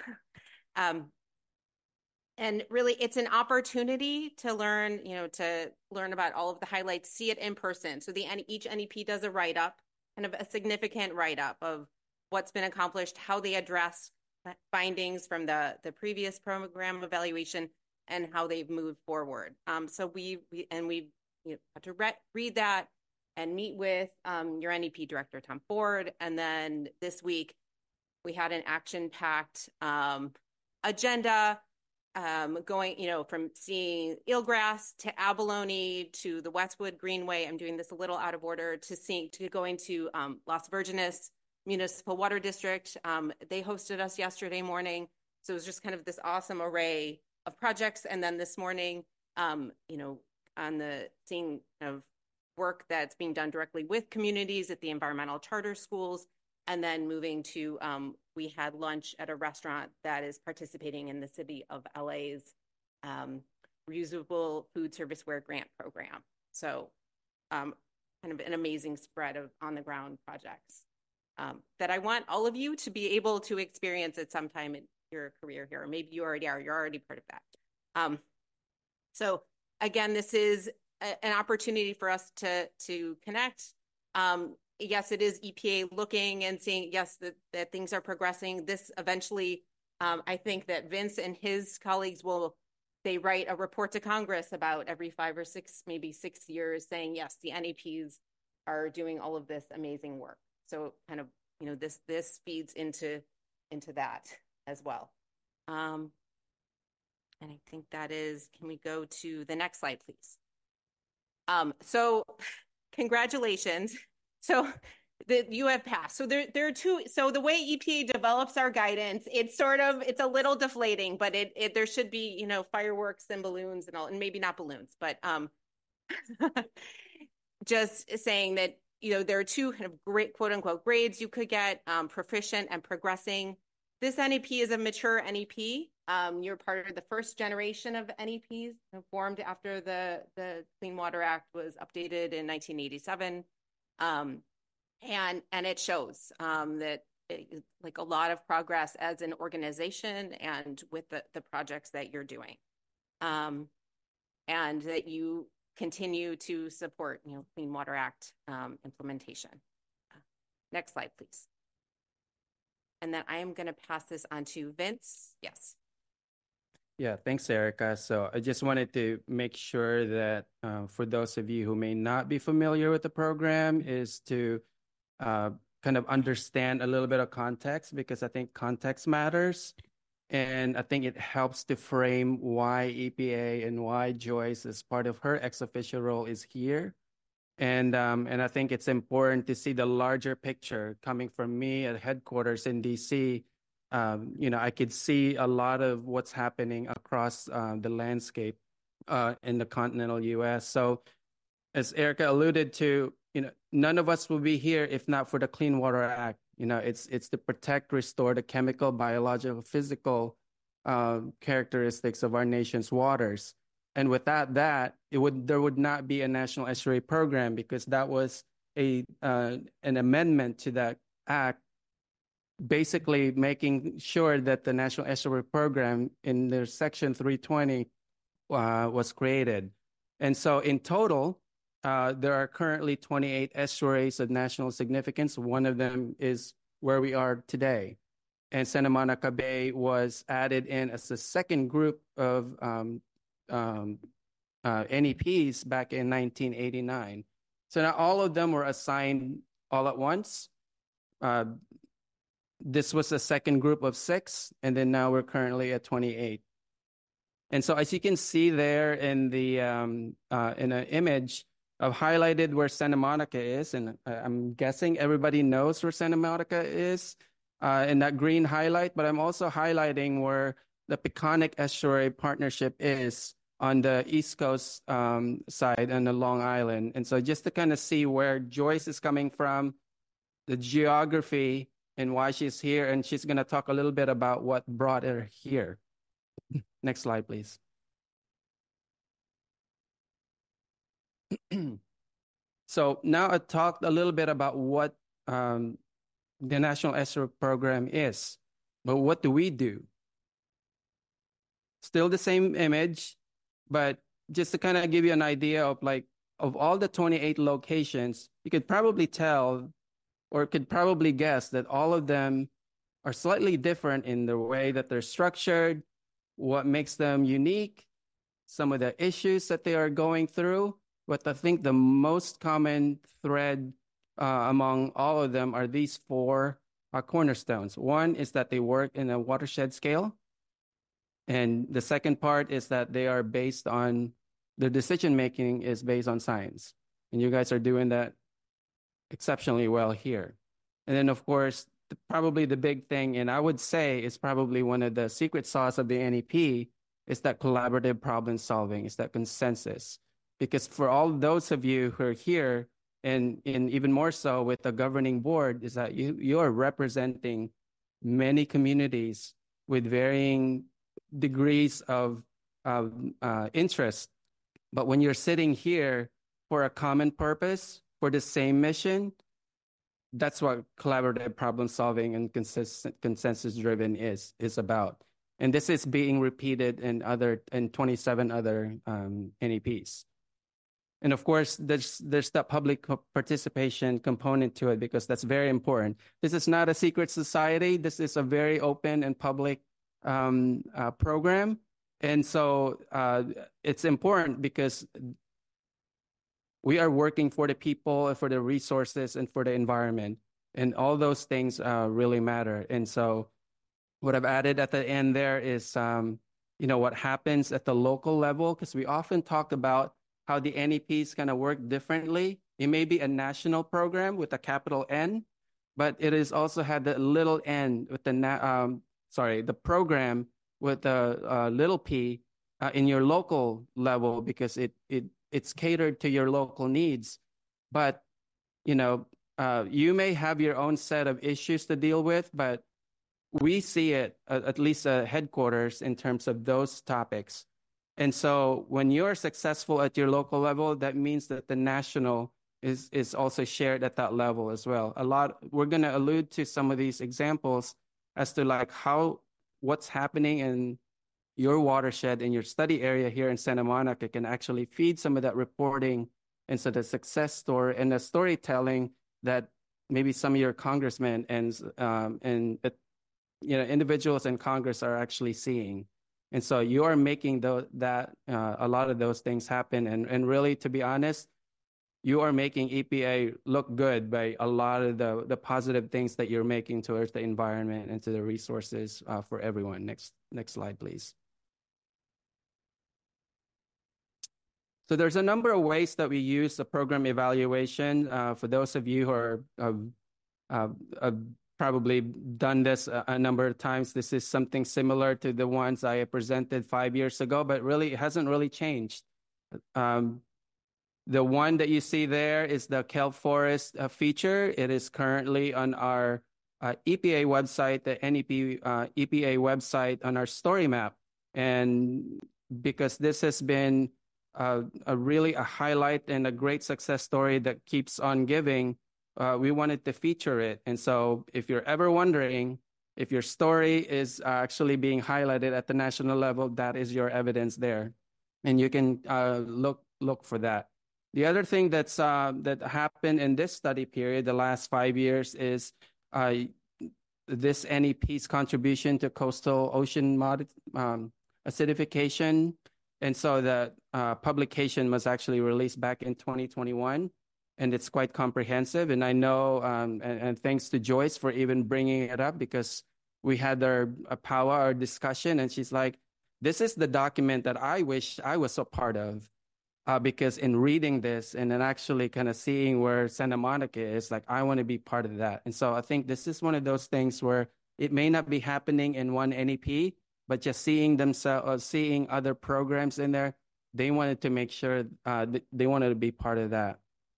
Um, and really, it's an opportunity to learn, you know, to learn about all of the highlights, see it in person. So the each N E P does a write-up, kind of a significant write-up of what's been accomplished, how they address findings from the, the previous program evaluation, and how they've moved forward. Um, so we, we and we you know, had to re read that and meet with um, your N E P director, Tom Ford. And then this week, we had an action-packed um, agenda um, going, you know, from seeing Eelgrass to Abalone to the Westwood Greenway. I'm doing this a little out of order, to seeing to going to um, Las Virgenes Municipal Water District. Um, they hosted us yesterday morning. So it was just kind of this awesome array of projects. And then this morning, um, you know, on the seeing of work that's being done directly with communities at the environmental charter schools. And then moving to, um, we had lunch at a restaurant that is participating in the City of L A's um, reusable food serviceware grant program. So um, kind of an amazing spread of on-the-ground projects um, that I want all of you to be able to experience at some time in your career here. Or maybe you already are, you're already part of that. Um, so again, this is a, an opportunity for us to, to connect. Um, Yes, it is E P A looking and seeing, yes, that, that things are progressing. This eventually, um, I think that Vince and his colleagues will, they write a report to Congress about every five or six, maybe six years saying, yes, the N E Ps are doing all of this amazing work. So kind of, you know, this, this feeds into, into that as well. Um, and I think that is, can we go to the next slide, please? Um, so congratulations. So that you have passed. So there, there are two. So the way E P A develops our guidance, it's sort of, it's a little deflating, but it, it there should be, you know, fireworks and balloons and all, and maybe not balloons, but um, just saying that, you know, there are two kind of great quote unquote grades you could get, um, proficient and progressing. This N E P is a mature N E P. Um, you're part of the first generation of N E Ps formed after the, the Clean Water Act was updated in nineteen eighty-seven. Um, and, and it shows um, that it, like a lot of progress as an organization and with the, the projects that you're doing. Um, and that you continue to support, you know, Clean Water Act um, implementation. Uh, next slide, please. And then I am going to pass this on to Vince. Yes. Yeah, thanks, Erica. So I just wanted to make sure that uh, for those of you who may not be familiar with the program is to uh, kind of understand a little bit of context, because I think context matters. And I think it helps to frame why E P A and why Joyce, as part of her ex officio role, is here. And um, and I think it's important to see the larger picture coming from me at headquarters in D C. Um, you know, I could see a lot of what's happening across uh, the landscape uh, in the continental U S. So, as Erica alluded to, you know, none of us will be here if not for the Clean Water Act. You know, it's it's to protect, restore the chemical, biological, physical uh, characteristics of our nation's waters. And without that, it would there would not be a national estuary program, because that was a uh, an amendment to that act, basically making sure that the National Estuary Program in their Section three twenty uh, was created. And so in total, uh, there are currently twenty-eight estuaries of national significance. One of them is where we are today. And Santa Monica Bay was added in as a second group of um, um, uh, N E Ps back in nineteen eighty-nine. So now all of them were assigned all at once. Uh, This was a second group of six, and then now we're currently at twenty-eight. And so, as you can see there in the um, uh, in an image, I've highlighted where Santa Monica is, and I'm guessing everybody knows where Santa Monica is uh, in that green highlight. But I'm also highlighting where the Peconic Estuary Partnership is on the East Coast um, side and the Long Island. And so, just to kind of see where Joyce is coming from, the geography, and why she's here, and she's going to talk a little bit about what brought her here. Next slide, please. So now I talked a little bit about what um, the National Estuary Program is, but what do we do? Still the same image, but just to kind of give you an idea of like, of all the twenty-eight locations, you could probably tell or could probably guess that all of them are slightly different in the way that they're structured, what makes them unique, some of the issues that they are going through. But I think the most common thread uh, among all of them are these four uh, cornerstones. One is that they work in a watershed scale. And the second part is that they are based on, their decision-making is based on science. And you guys are doing that exceptionally well here. And then, of course, the, probably the big thing, and I would say is probably one of the secret sauce of the N E P, is that collaborative problem solving, is that consensus. Because for all those of you who are here, and, and even more so with the governing board, is that you, you are representing many communities with varying degrees of, of uh, interest. But when you're sitting here for a common purpose, for the same mission, that's what collaborative problem solving and consensus driven is, is about. And this is being repeated in other, in twenty-seven other um, N E Ps. And of course, there's, there's that public participation component to it, because that's very important. This is not a secret society. This is a very open and public um, uh, program. And so uh, it's important because we are working for the people, for the resources, and for the environment. And all those things uh, really matter. And so what I've added at the end there is, um, you know, what happens at the local level, because we often talk about how the N E P is going to work differently. It may be a national program with a capital N, but it has also had the little n with the, um, sorry, the program with a, a little p uh, in your local level because it, it it's catered to your local needs. But, you know, uh, you may have your own set of issues to deal with, but we see it uh, at least at headquarters in terms of those topics. And so when you're successful at your local level, that means that the national is, is also shared at that level as well. A lot, we're going to allude to some of these examples as to like how, what's happening in your watershed in your study area here in Santa Monica can actually feed some of that reporting and so the success story and the storytelling that maybe some of your congressmen and, um, and uh, you know, individuals in Congress are actually seeing. And so you are making the, that uh, a lot of those things happen. And, and really, to be honest, you are making E P A look good by a lot of the, the positive things that you're making towards the environment and to the resources uh, for everyone. Next, next slide, please. So there's a number of ways that we use the program evaluation. Uh, for those of you who are uh, uh, uh, probably done this a, a number of times. This is something similar to the ones I presented five years ago, but really it hasn't really changed. Um, the one that you see there is the kelp forest uh, feature. It is currently on our uh, E P A website, the N E P uh, E P A website on our story map. And because this has been uh, a really a highlight and a great success story that keeps on giving, Uh, we wanted to feature it. And so if you're ever wondering if your story is actually being highlighted at the national level, that is your evidence there. And you can uh, look look for that. The other thing that's uh, that happened in this study period, the last five years, is uh, this N E P's contribution to coastal ocean mod um, acidification. And so the uh, publication was actually released back in twenty twenty-one. And it's quite comprehensive. And I know, um, and, and thanks to Joyce for even bringing it up, because we had our a power our discussion, and she's like, this is the document that I wish I was a part of. Uh, because in reading this and then actually kind of seeing where Santa Monica is, like, I want to be part of that. And so I think this is one of those things where it may not be happening in one N E P, but just seeing themselves, uh, seeing other programs in there, they wanted to make sure uh, th- they wanted to be part of that.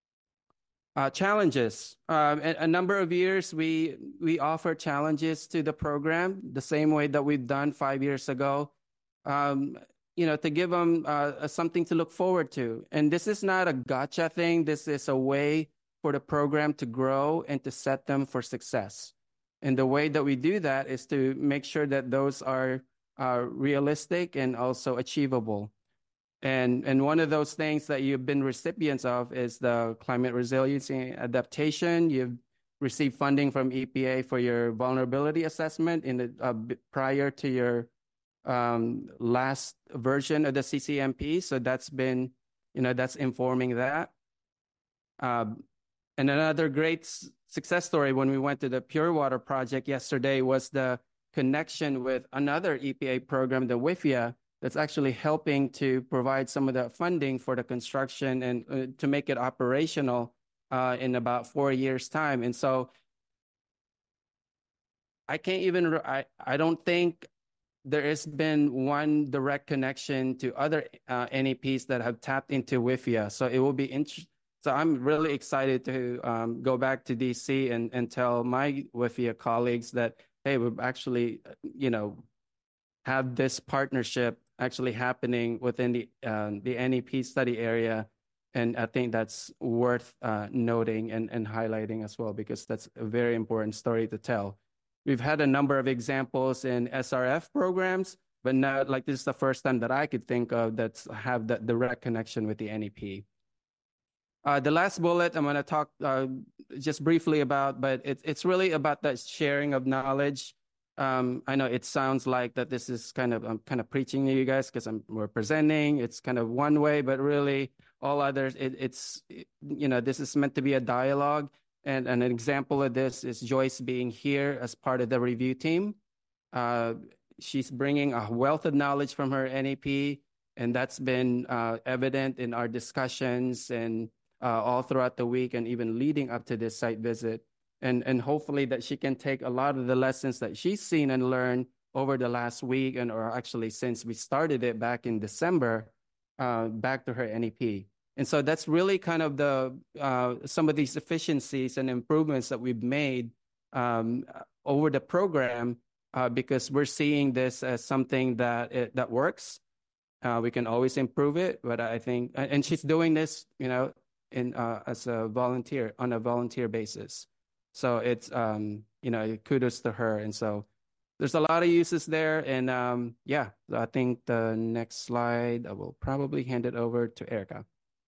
Uh, challenges. Uh, a, a number of years, we we offer challenges to the program the same way that we've done five years ago, um, you know, to give them uh, something to look forward to. And this is not a gotcha thing. This is a way for the program to grow and to set them for success. And the way that we do that is to make sure that those are, are realistic and also achievable. And, and one of those things that you've been recipients of is the climate resiliency adaptation. You've received funding from E P A for your vulnerability assessment in the, uh, prior to your um, last version of the C C M P. So that's been, you know, that's informing that. Um, and another great success story when we went to the Pure Water Project yesterday was the connection with another E P A program, the W I F I A, that's actually helping to provide some of the funding for the construction and uh, to make it operational uh, in about four years' time. And so I can't even, I, I don't think there has been one direct connection to other uh, N E Ps that have tapped into W I F I A. So it will be interesting. So I'm really excited to um, go back to D C and, and tell my W I F I A colleagues that, hey, we've actually, you know, have this partnership actually happening within the uh, the N E P study area. And I think that's worth uh, noting and, and highlighting as well, because that's a very important story to tell. We've had a number of examples in S R F programs, but now, like, this is the first time that I could think of that's have that direct connection with the N E P. Uh, the last bullet I'm going to talk uh, just briefly about, but it, it's really about that sharing of knowledge. Um, I know it sounds like that this is kind of, I'm kind of preaching to you guys because I'm we're presenting. It's kind of one way, but really all others, it, it's, it, you know, this is meant to be a dialogue. And, and an example of this is Joyce being here as part of the review team. Uh, she's bringing a wealth of knowledge from her N E P. And that's been uh, evident in our discussions and uh, all throughout the week and even leading up to this site visit. And, and hopefully that she can take a lot of the lessons that she's seen and learned over the last week, and or actually since we started it back in December, uh, back to her N E P. And so that's really kind of the uh, some of these efficiencies and improvements that we've made um, over the program, uh, because we're seeing this as something that it, that works. Uh, we can always improve it, but I think, and she's doing this, you know, in uh, as a volunteer on a volunteer basis. So it's, um, you know, kudos to her. And so there's a lot of uses there. And um, yeah, I think the next slide, I will probably hand it over to Erica.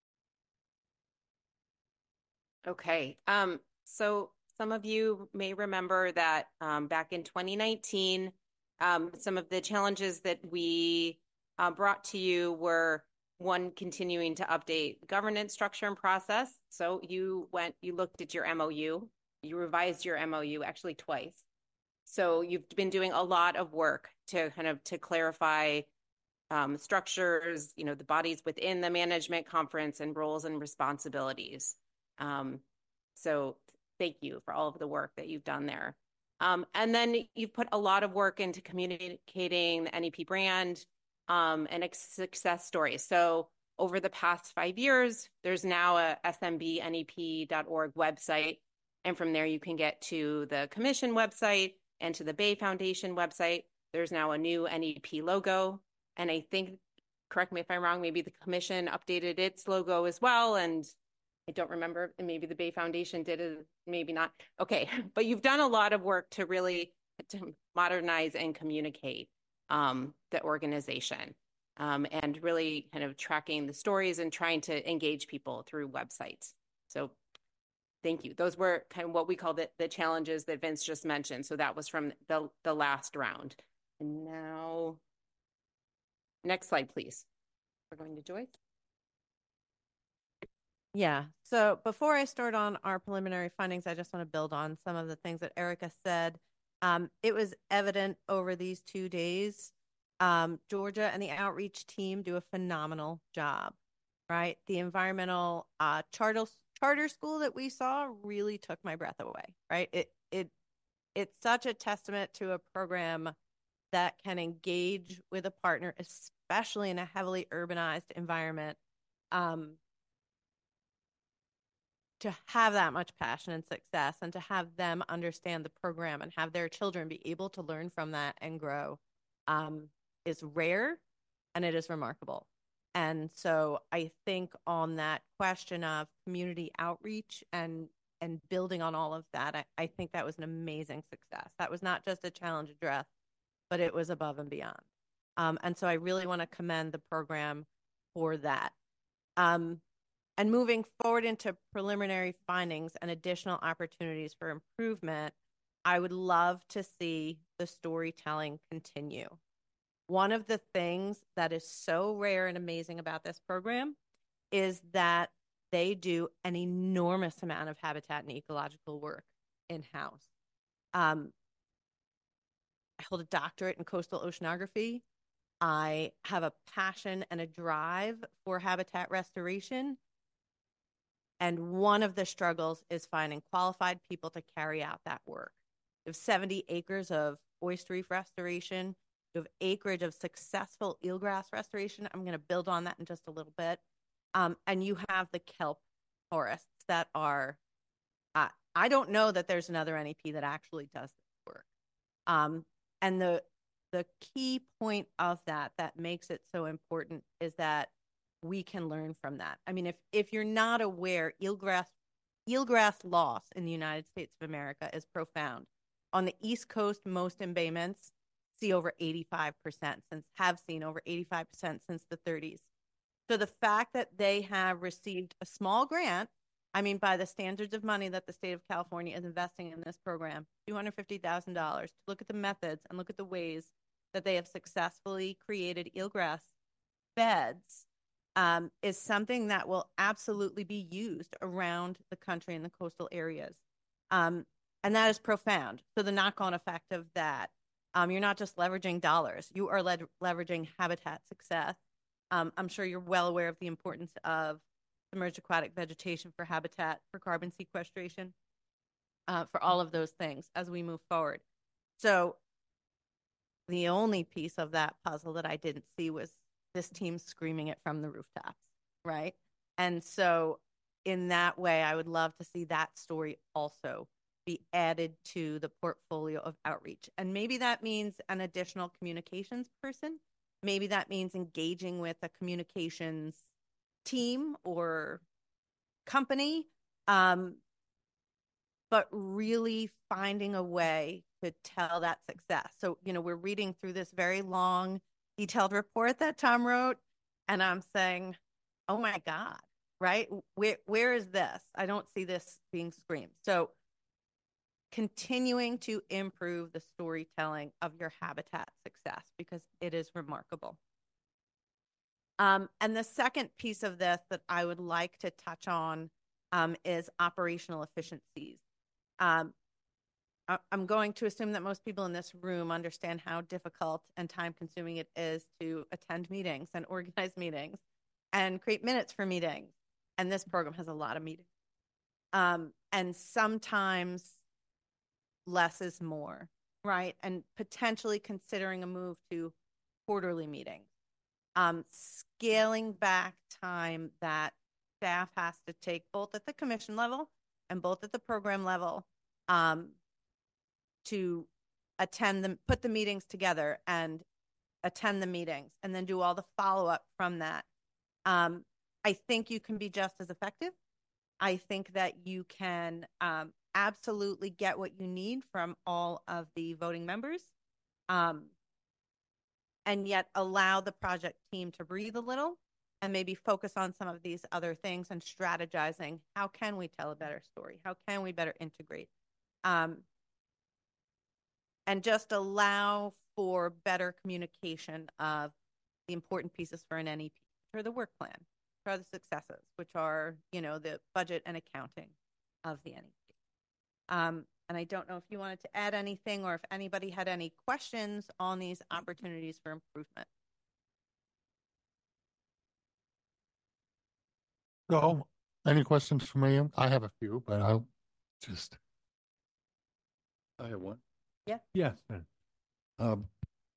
Okay. Um, so some of you may remember that um, back in twenty nineteen, um, some of the challenges that we uh, brought to you were, one, continuing to update governance structure and process. So you went, you looked at your M O U, you revised your M O U actually twice. So you've been doing a lot of work to kind of to clarify um, structures, you know, the bodies within the management conference and roles and responsibilities. Um, so thank you for all of the work that you've done there. Um, and then you've put a lot of work into communicating the N E P brand um, and success stories. So over the past five years, there's now a S M B N E P dot org website. And from there, you can get to the commission website and to the Bay Foundation website. There's now a new N E P logo. And I think, correct me if I'm wrong, maybe the commission updated its logo as well. And I don't remember, maybe the Bay Foundation did it, maybe not. Okay, but you've done a lot of work to really to modernize and communicate um, the organization um, and really kind of tracking the stories and trying to engage people through websites. So thank you. Those were kind of what we call the, the challenges that Vince just mentioned. So that was from the, the last round. And now, next slide, please. We're going to Joyce. Yeah. So before I start on our preliminary findings, I just want to build on some of the things that Erica said. Um, it was evident over these two days. Um, Georgia and the outreach team do a phenomenal job, right? The environmental uh, charter charter school that we saw really took my breath away, right? It it it's such a testament to a program that can engage with a partner, especially in a heavily urbanized environment. Um, to have that much passion and success and to have them understand the program and have their children be able to learn from that and grow um, is rare, and it is remarkable. And so I think on that question of community outreach and and building on all of that, I, I think that was an amazing success. That was not just a challenge address, but it was above and beyond. Um, and so I really want to commend the program for that. Um, And moving forward into preliminary findings and additional opportunities for improvement, I would love to see the storytelling continue. One of the things that is so rare and amazing about this program is that they do an enormous amount of habitat and ecological work in-house. Um, I hold a doctorate in coastal oceanography. I have a passion and a drive for habitat restoration. And one of the struggles is finding qualified people to carry out that work. You have seventy acres of oyster reef restoration. You have acreage of successful eelgrass restoration. I'm going to build on that in just a little bit. Um, and you have the kelp forests that are, uh, I don't know that there's another N E P that actually does this work. Um, and the, the key point of that that makes it so important is that we can learn from that. I mean, if if you're not aware, eelgrass eelgrass loss in the United States of America is profound. On the East Coast, most embayments see over eighty-five percent since have seen over eighty-five percent since the thirties. So the fact that they have received a small grant, I mean, by the standards of money that the state of California is investing in this program, two hundred fifty thousand dollars, to look at the methods and look at the ways that they have successfully created eelgrass beds, Um, is something that will absolutely be used around the country in the coastal areas. Um, and that is profound. So the knock-on effect of that, um, you're not just leveraging dollars, you are le- leveraging habitat success Um, I'm sure you're well aware of the importance of submerged aquatic vegetation for habitat, for carbon sequestration, uh, for all of those things as we move forward. So the only piece of that puzzle that I didn't see was this team screaming it from the rooftops, right? And so in that way, I would love to see that story also be added to the portfolio of outreach. And maybe that means an additional communications person. Maybe that means engaging with a communications team or company, um, but really finding a way to tell that success. So, you know, we're reading through this very long, detailed report that Tom wrote, and I'm saying, oh my God, right? Where, where is this? I don't see this being screamed. So continuing to improve the storytelling of your habitat success, because it is remarkable. Um, and the second piece of this that I would like to touch on um, is operational efficiencies. Um, I- I'm going to assume that most people in this room understand how difficult and time consuming it is to attend meetings and organize meetings and create minutes for meetings. And this program has a lot of meetings. Um, and sometimes less is more, right? And potentially considering a move to quarterly meetings. Um, scaling back time that staff has to take both at the commission level and both at the program level um, to attend them, put the meetings together and attend the meetings, and then do all the follow-up from that. Um, I think you can be just as effective. I think that you can um, absolutely get what you need from all of the voting members. Um, and yet allow the project team to breathe a little and maybe focus on some of these other things and strategizing. How can we tell a better story? How can we better integrate? Um, and just allow for better communication of the important pieces for an N E P, which are the work plan, which are the successes, which are, you know, the budget and accounting of the N E P. Um, And I don't know if you wanted to add anything or if anybody had any questions on these opportunities for improvement. So, any questions for me? I have a few, but I'll just. I have one. Yeah. Yes. Then. Um,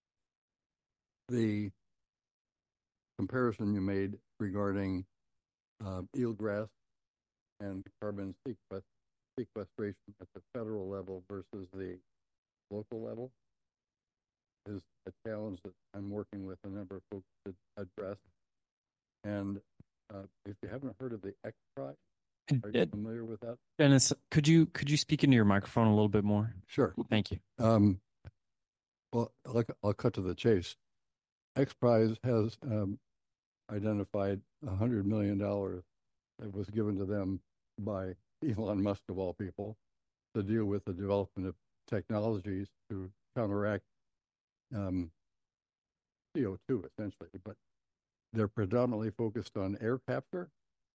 the comparison you made regarding uh, eelgrass and carbon sequest sequestration at the federal level versus the local level is a challenge that I'm working with a number of folks to address. And uh, if you haven't heard of the X Prize, are you familiar with that? Dennis, could you could you speak into your microphone a little bit more? Sure. Thank you. Um, well, I'll, I'll cut to the chase. X Prize has um, identified one hundred million dollars that was given to them by Elon Musk, of all people, to deal with the development of technologies to counteract um, C O two, essentially. But they're predominantly focused on air capture.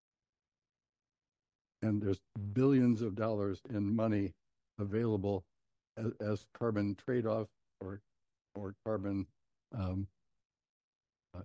And there's billions of dollars in money available as, as carbon trade-off or or carbon um, uh,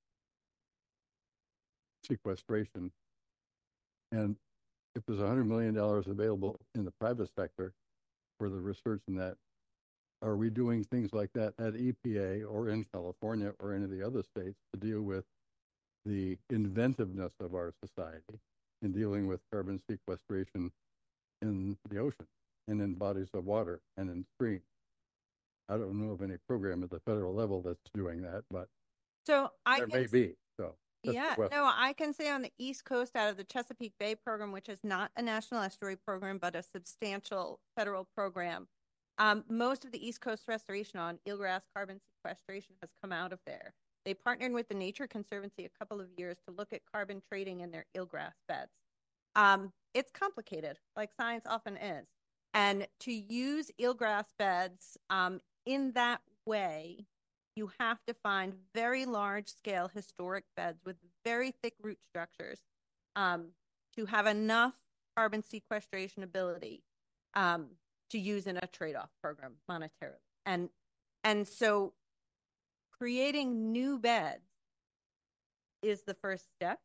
sequestration. And if there's one hundred million dollars available in the private sector for the research in that, are we doing things like that at E P A or in California or any of the other states to deal with the inventiveness of our society in dealing with carbon sequestration in the ocean and in bodies of water and in streams? I don't know of any program at the federal level that's doing that, but So I there can, may be. So that's yeah, the question. no, I can say on the East Coast out of the Chesapeake Bay program, which is not a national estuary program, but a substantial federal program. Um, most of the East Coast restoration on eelgrass carbon sequestration has come out of there. They partnered with the Nature Conservancy a couple of years to look at carbon trading in their eelgrass beds. Um, it's complicated, like science often is. And to use eelgrass beds um, in that way, you have to find very large scale historic beds with very thick root structures um, to have enough carbon sequestration ability um, to use in a trade-off program monetarily. And, and so creating new beds is the first step,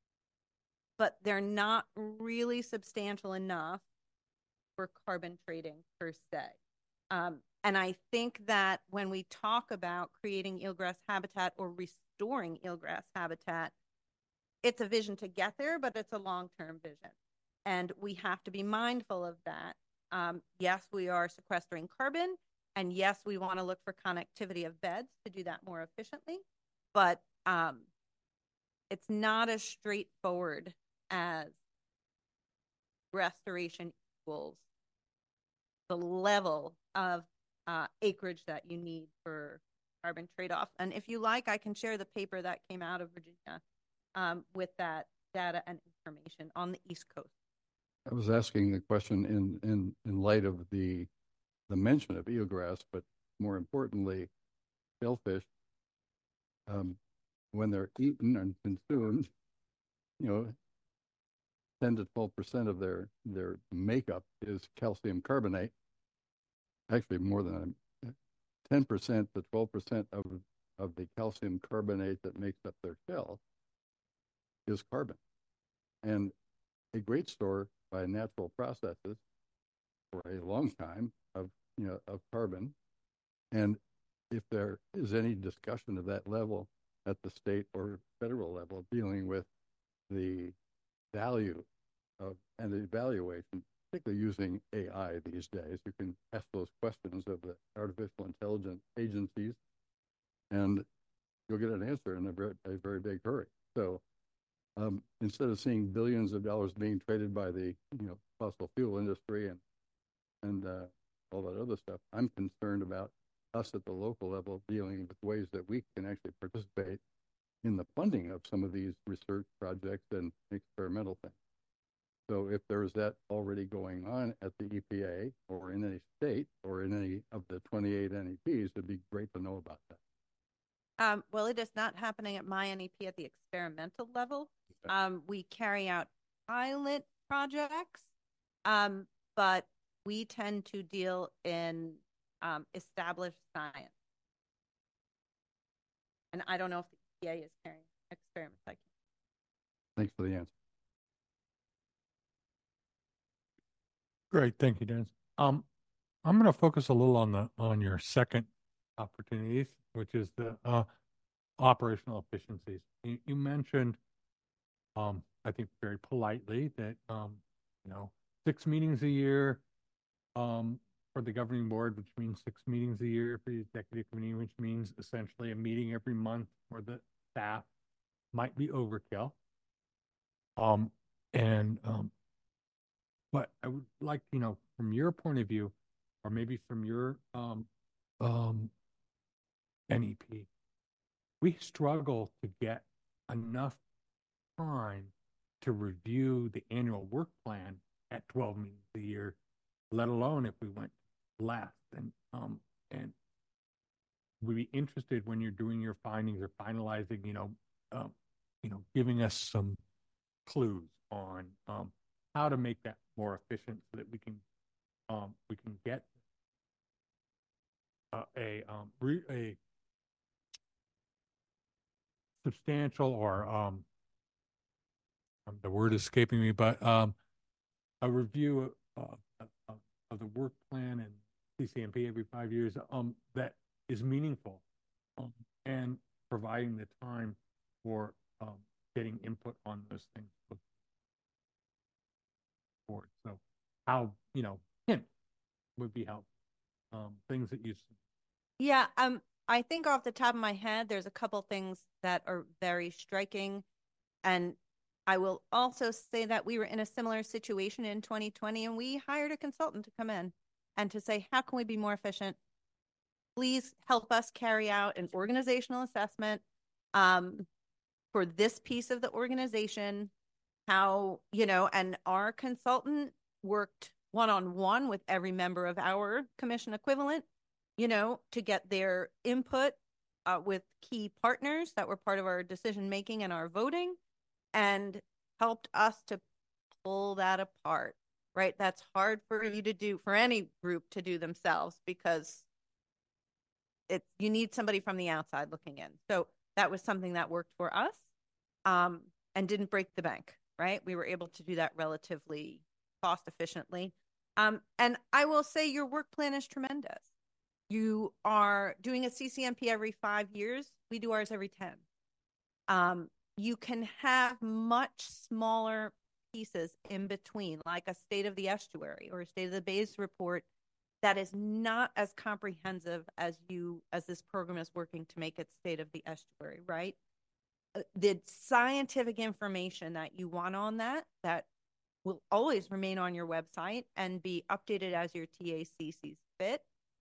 but they're not really substantial enough for carbon trading per se. Um, and I think that when we talk about creating eelgrass habitat or restoring eelgrass habitat, it's a vision to get there, but it's a long-term vision. And we have to be mindful of that. Um, yes, we are sequestering carbon, and yes, we want to look for connectivity of beds to do that more efficiently, but um, it's not as straightforward as restoration equals the level of uh, acreage that you need for carbon trade-off. And if you like, I can share the paper that came out of Virginia um, with that data and information on the East Coast. I was asking the question in, in, in light of the, the mention of eelgrass, but more importantly, shellfish, um, when they're eaten and consumed, you know, ten to twelve percent of their, their makeup is calcium carbonate. Actually, more than ten percent to twelve percent of, of the calcium carbonate that makes up their shell is carbon. And a great store by natural processes for a long time of, you know, of carbon. And if there is any discussion of that level at the state or federal level dealing with the value of and the evaluation, particularly using A I these days, you can ask those questions of the artificial intelligence agencies and you'll get an answer in a very, a very big hurry. So um, instead of seeing billions of dollars being traded by the, you know, fossil fuel industry and and uh, all that other stuff, I'm concerned about us at the local level dealing with ways that we can actually participate in the funding of some of these research projects and experimental things. So if there is that already going on at the E P A or in any state or in any of the twenty-eight N E Ps, it'd be great to know about that. Um, well, it is not happening at my N E P at the experimental level. Okay. Um, we carry out pilot projects, um, but we tend to deal in um, established science. And I don't know if the E P A is carrying experiments like that. Thanks for the answer. Great, thank you, Dennis. Um, I'm going to focus a little on the on your second opportunities, which is the uh, operational efficiencies. You, you mentioned, um, I think very politely, that um, you know, six meetings a year um, for the governing board, which means six meetings a year for the executive committee, which means essentially a meeting every month for the staff, might be overkill. Um, and um, but I would like, you know, from your point of view, or maybe from your um, um, N E P, we struggle to get enough time to review the annual work plan at twelve meetings a year, let alone if we went less. And um, and we'd be interested when you're doing your findings or finalizing, you know, um, you know, giving us some clues on um, how to make that more efficient so that we can um, we can get uh, a um, re a substantial or um, um, the word is escaping me, but um, a review uh, of, of the work plan and C C M P every five years um, that is meaningful um, and providing the time for um, getting input on those things. Board. So how, you know, hint would be helpful. Um, things that you see. Yeah, um, I think off the top of my head, there's a couple things that are very striking. And I will also say that we were in a similar situation in twenty twenty, and we hired a consultant to come in and to say, how can we be more efficient? Please help us carry out an organizational assessment um, for this piece of the organization. How, you know, and our consultant worked one-on-one with every member of our commission equivalent, you know, to get their input uh, with key partners that were part of our decision-making and our voting, and helped us to pull that apart, right? That's hard for you to do, for any group to do themselves, because it's, you need somebody from the outside looking in. So that was something that worked for us. um, and didn't break the bank, right? We were able to do that relatively cost efficiently. Um, and I will say your work plan is tremendous. You are doing a C C M P every five years. We do ours every ten. Um, you can have much smaller pieces in between, like a state of the estuary or a state of the bays report that is not as comprehensive as you as this program is working to make it state of the estuary, right? The scientific information that you want on that, that will always remain on your website and be updated as your T A C sees fit,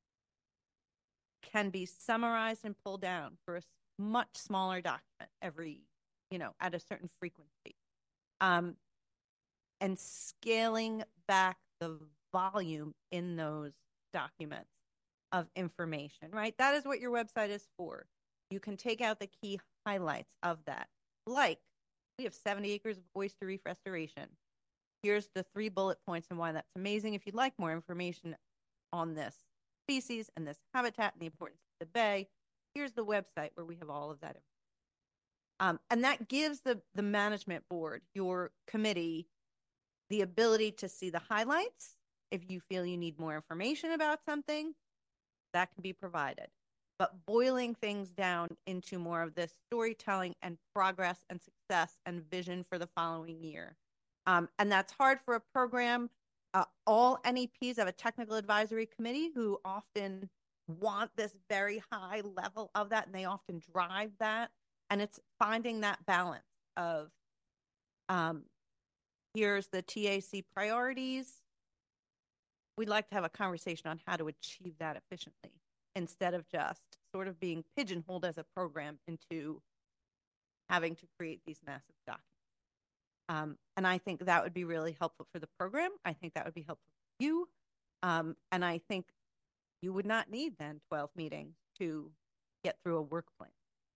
can be summarized and pulled down for a much smaller document every, you know, at a certain frequency. Um, and scaling back the volume in those documents of information, right? That is what your website is for. You can take out the key highlights of that. Like, we have seventy acres of oyster reef restoration. Here's the three bullet points and why that's amazing. If you'd like more information on this species and this habitat and the importance of the bay, here's the website where we have all of that. Um, and that gives the, the management board, your committee, the ability to see the highlights. If you feel you need more information about something, that can be provided. But boiling things down into more of this storytelling and progress and success and vision for the following year. Um, and that's hard for a program. Uh, all N E Ps have a technical advisory committee who often want this very high level of that, and they often drive that. And it's finding that balance of um, here's the T A C priorities. We'd like to have a conversation on how to achieve that efficiently instead of just sort of being pigeonholed as a program into having to create these massive documents. Um, and I think that would be really helpful for the program. I think that would be helpful for you. Um, and I think you would not need then twelve meetings to get through a work plan.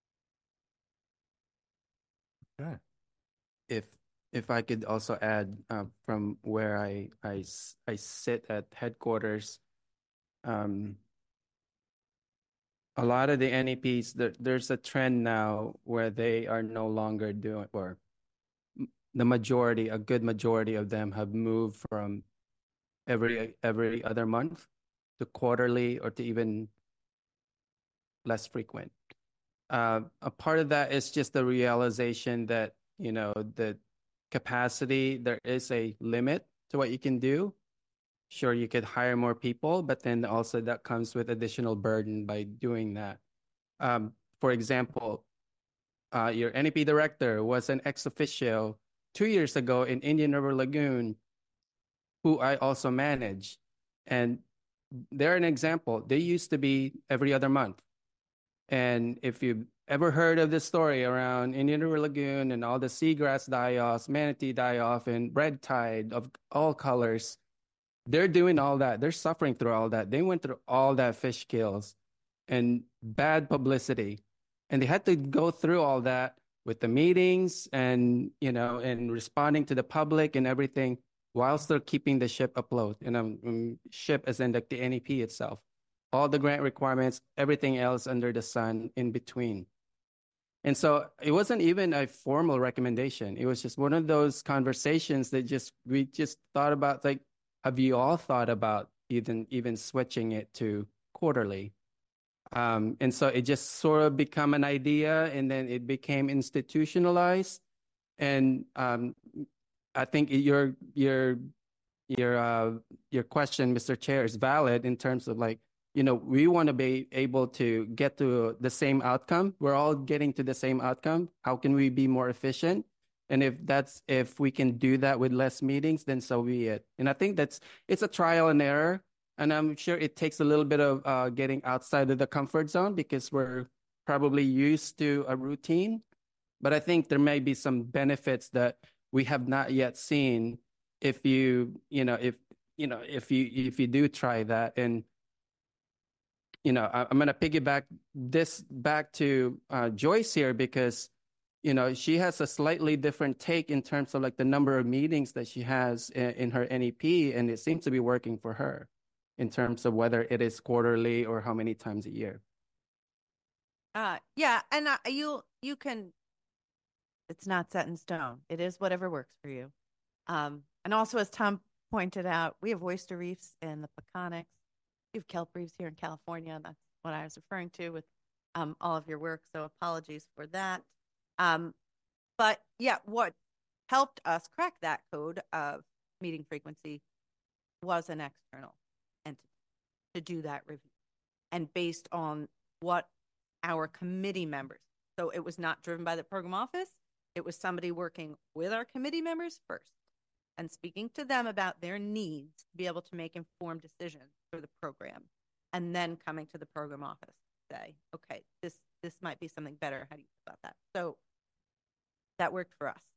Okay. If if I could also add uh, from where I, I I sit at headquarters, um, a lot of the N E Ps, there, there's a trend now where they are no longer doing, or the majority, a good majority of them have moved from every every other month to quarterly or to even less frequent. Uh, a part of that is just the realization that, you know, the capacity, there is a limit to what you can do. Sure, you could hire more people, but then also that comes with additional burden by doing that. Um, for example, uh, your N E P director was an ex officio two years ago in Indian River Lagoon, who I also manage. And they're an example. They used to be every other month. And if you've ever heard of this story around Indian River Lagoon and all the seagrass die-offs, manatee die-off, and red tide of all colors, they're doing all that. They're suffering through all that. They went through all that fish kills and bad publicity. And they had to go through all that with the meetings and, you know, and responding to the public and everything whilst they're keeping the ship afloat. And um, um, ship as in like the N E P itself. All the grant requirements, everything else under the sun in between. And so it wasn't even a formal recommendation. It was just one of those conversations that just, we just thought about, like, have you all thought about even, even switching it to quarterly? Um, and so it just sort of became an idea, and then it became institutionalized. And um, I think your, your, your, uh, your question, Mister Chair, is valid in terms of, like, you know, we want to be able to get to the same outcome. We're all getting to the same outcome. How can we be more efficient? And if that's, if we can do that with less meetings, then so be it. And I think that's, it's a trial and error. And I'm sure it takes a little bit of uh, getting outside of the comfort zone because we're probably used to a routine. But I think there may be some benefits that we have not yet seen if you, you know, if, you know, if you, if you do try that. And you know, I'm going to piggyback this back to uh, Joyce here because, you know, she has a slightly different take in terms of like the number of meetings that she has in, in her N E P, and it seems to be working for her in terms of whether it is quarterly or how many times a year. Uh, yeah, and uh, you you can It's not set in stone. It is whatever works for you. Um, and also, as Tom pointed out, we have oyster reefs in the Peconics. We have kelp reefs here in California. That's what I was referring to with um, all of your work. So apologies for that. Um, but yeah, what helped us crack that code of meeting frequency was an external entity to do that review. And based on what our committee members, so it was not driven by the program office, it was somebody working with our committee members first and speaking to them about their needs to be able to make informed decisions for the program, and then coming to the program office to say, okay, this this might be something better. How do you feel about that? So that worked for us.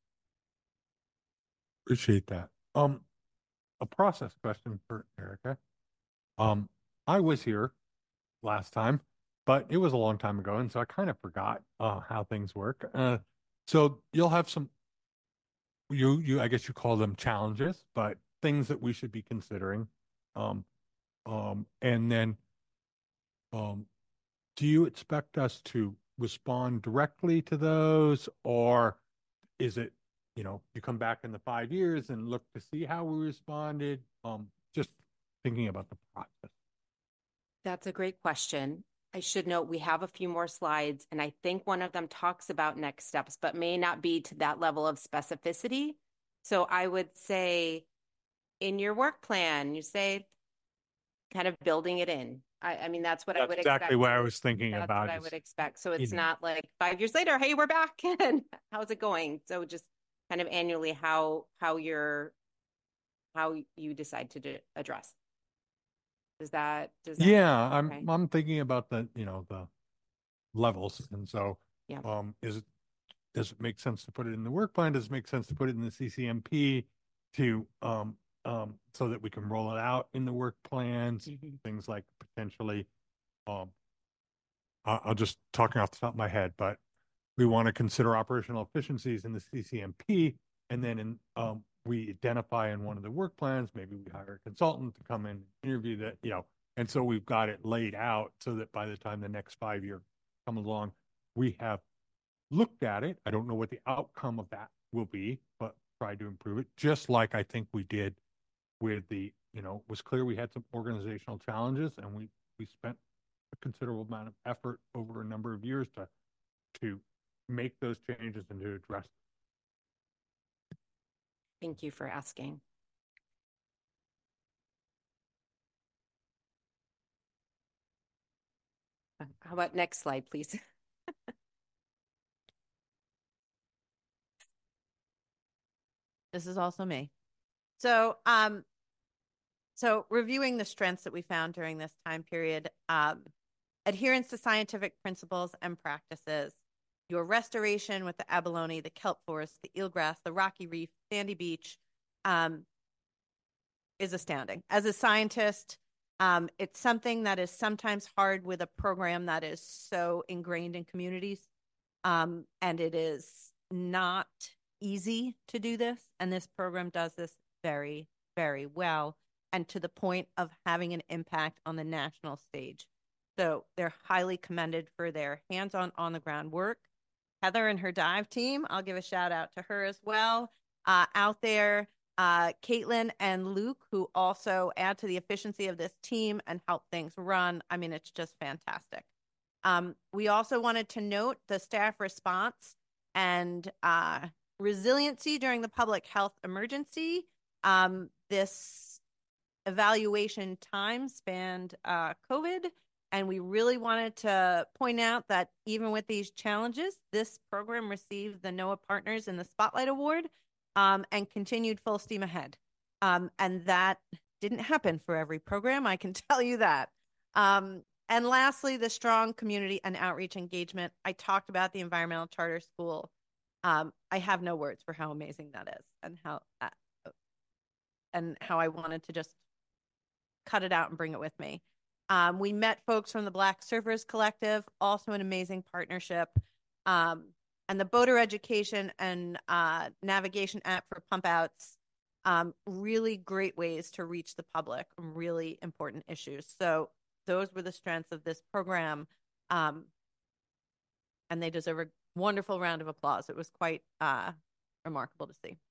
Appreciate that. Um, a process question for Erica. Um, I was here last time, but it was a long time ago, and so I kind of forgot uh, how things work. Uh, so you'll have some, you you I guess you call them challenges, but things that we should be considering. Um, um, and then, um, do you expect us to respond directly to those, or is it, you know, you come back in the five years and look to see how we responded? Um, just thinking about the process. That's a great question. I should note we have a few more slides, and I think one of them talks about next steps, but may not be to that level of specificity. So I would say in your work plan, you say kind of building it in. I, I mean, that's what That's I would exactly expect. what I was thinking That's about. what I is, would expect. So you it's know, not like five years later, hey, we're back, and how's it going? So just kind of annually how how you're how you decide to do, address. Does that does that yeah, I'm okay. I'm thinking about the, you know, the levels, and so Yeah. um, is it does it make sense to put it in the work plan? Does it make sense to put it in the C C M P to um um so that we can roll it out in the work plans? Mhm. Things like potentially, um, I- I'll just talking off the top of my head, but we want to consider operational efficiencies in the C C M P, and then in um we identify in one of the work plans, maybe we hire a consultant to come in and interview that, you know, and so we've got it laid out so that by the time the next five year come along, we have looked at it. I don't know what the outcome of that will be, but try to improve it, just like I think we did with the, you know, it was clear we had some organizational challenges, and we we spent a considerable amount of effort over a number of years to to make those changes and to address. Thank you for asking. Uh, How about next slide, please? This is also me. So, um, so reviewing the strengths that we found during this time period, um, adherence to scientific principles and practices, your restoration with the abalone, the kelp forest, the eelgrass, the rocky reef, sandy beach, um, is astounding. As a scientist, um, it's something that is sometimes hard with a program that is so ingrained in communities, um, and it is not easy to do this. And this program does this very, very well, and to the point of having an impact on the national stage. So they're highly commended for their hands-on, on-the-ground work. Heather and her dive team, I'll give a shout out to her as well, uh, out there. Uh, Caitlin and Luke, who also add to the efficiency of this team and help things run. I mean, it's just fantastic. Um, we also wanted to note the staff response and uh, resiliency during the public health emergency. Um, this evaluation time spanned uh, COVID, and we really wanted to point out that even with these challenges, this program received the NOAA Partners in the Spotlight Award, um, and continued full steam ahead. Um, and that didn't happen for every program, I can tell you that. Um, and lastly, the strong community and outreach engagement. I talked about the Environmental Charter School. Um, I have no words for how amazing that is, and how uh, and how I wanted to just cut it out and bring it with me. Um, we met folks from the Black Surfers Collective, also an amazing partnership. Um, and the boater education and uh, navigation app for pump outs, um, really great ways to reach the public on really important issues. So those were the strengths of this program, um, and they deserve a wonderful round of applause. It was quite uh, remarkable to see.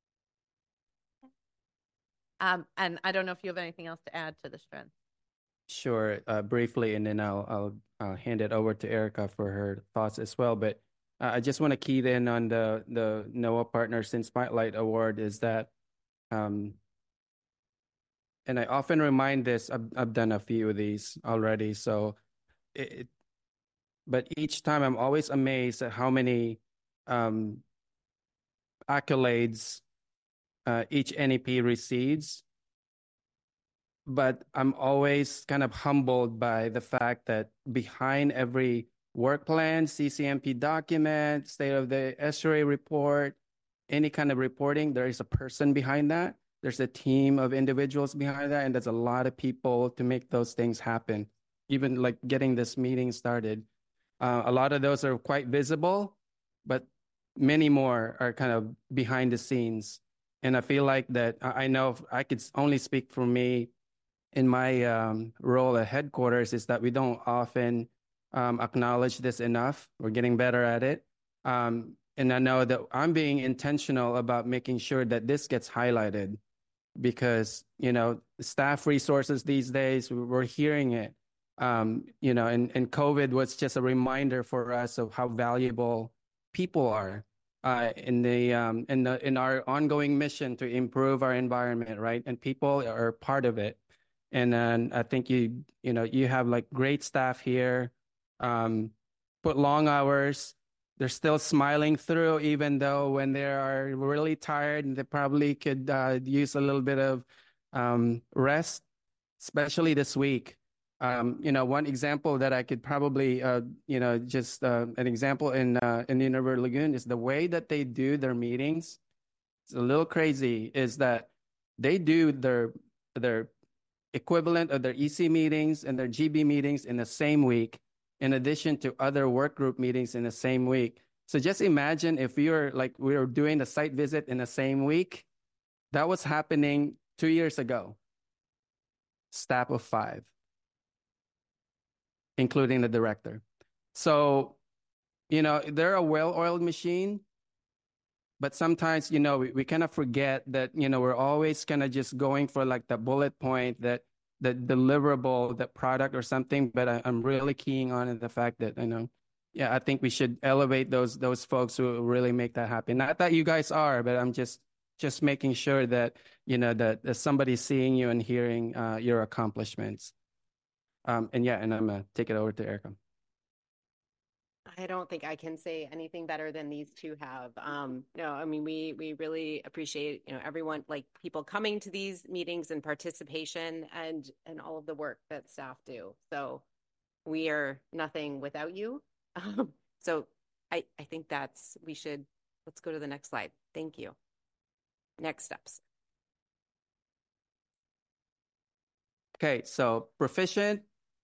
Um, and I don't know if you have anything else to add to this, Trent. Sure, uh, briefly, and then I'll, I'll I'll hand it over to Erica for her thoughts as well. But uh, I just want to key in on the the NOAA Partners in Spotlight Award is that, um, and I often remind this. I've I've done a few of these already, so it. it but each time I'm always amazed at how many um, accolades uh, each N E P receives. But I'm always kind of humbled by the fact that behind every work plan, C C M P document, state of the estuary report, any kind of reporting, there is a person behind that. There's a team of individuals behind that, and there's a lot of people to make those things happen. Even like getting this meeting started. Uh, a lot of those are quite visible, but many more are kind of behind the scenes. And I feel like that I know if I could only speak for me in my um, role at headquarters is that we don't often um, acknowledge this enough. We're getting better at it. Um, and I know that I'm being intentional about making sure that this gets highlighted because, you know, staff resources these days, we're hearing it, um, you know, and, and COVID was just a reminder for us of how valuable people are uh, in the, um, in the, in our ongoing mission to improve our environment, right? And people are part of it. And then I think you, you know, you have like great staff here, um, put long hours. They're still smiling through, even though when they are really tired and they probably could uh, use a little bit of um, rest, especially this week. Um, you know, one example that I could probably, uh, you know, just uh, an example in uh, in Indian River Lagoon is the way that they do their meetings. It's a little crazy. Is that they do their their equivalent of their E C meetings and their G B meetings in the same week, in addition to other work group meetings in the same week. So just imagine if we were like, we were doing the site visit in the same week, that was happening two years ago. Staff of five, including the director. So, you know, they're a well-oiled machine, but sometimes, you know, we, we kind of forget that, you know, we're always kind of just going for like the bullet point, that the deliverable, that product or something. But I, I'm really keying on the fact that, you know, yeah, I think we should elevate those those folks who really make that happen. Not that you guys are, but I'm just just making sure that, you know, that, that somebody's seeing you and hearing uh, your accomplishments. Um, and yeah, and I'm gonna take it over to Erica. I don't think I can say anything better than these two have. Um, no, I mean, we we really appreciate, you know, everyone, like people coming to these meetings and participation and and all of the work that staff do. So we are nothing without you. Um, so I I think that's, we should, let's go to the next slide. Thank you. Next steps. Okay, so proficient.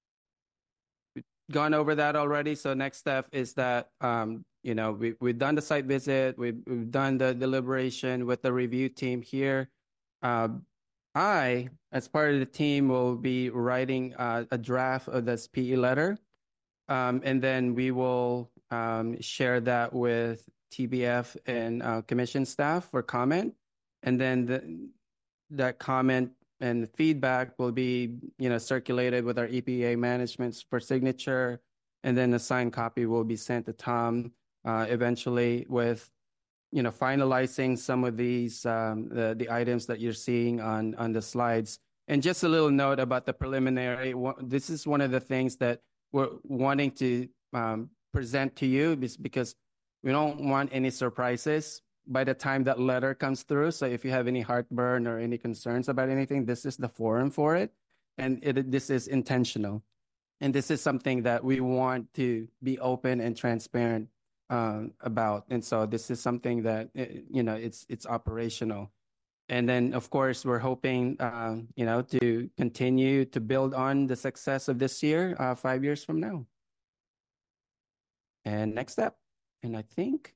Gone over that already. So next step is that, um, you know, we, we've done the site visit. We've, we've done the deliberation with the review team here. Uh, I, as part of the team, will be writing uh, a draft of this P E letter. Um, and then we will um, share that with T B F and uh, commission staff for comment. And then the, that comment and feedback will be, you know, circulated with our E P A managements for signature, and then a signed copy will be sent to Tom uh, eventually with, you know, finalizing some of these um, the the items that you're seeing on on the slides. And just a little note about the preliminary. This is one of the things that we're wanting to um, present to you, because we don't want any surprises by the time that letter comes through. So if you have any heartburn or any concerns about anything, this is the forum for it. And it, this is intentional. And this is something that we want to be open and transparent um, about. And so this is something that, you know, it's it's operational. And then, of course, we're hoping, um, you know, to continue to build on the success of this year, uh, five years from now. And next step, and I think...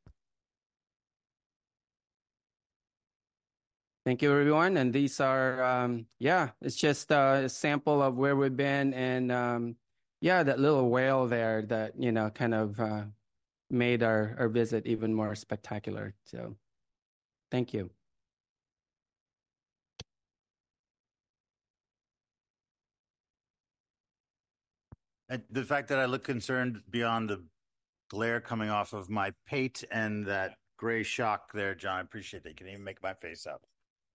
Thank you, everyone. And these are, um, yeah, it's just a sample of where we've been. And, um, yeah, that little whale there that, you know, kind of uh, made our, our visit even more spectacular. So thank you. And the fact that I look concerned beyond the glare coming off of my pate and that gray shock there, John, I appreciate that. You can even make my face up.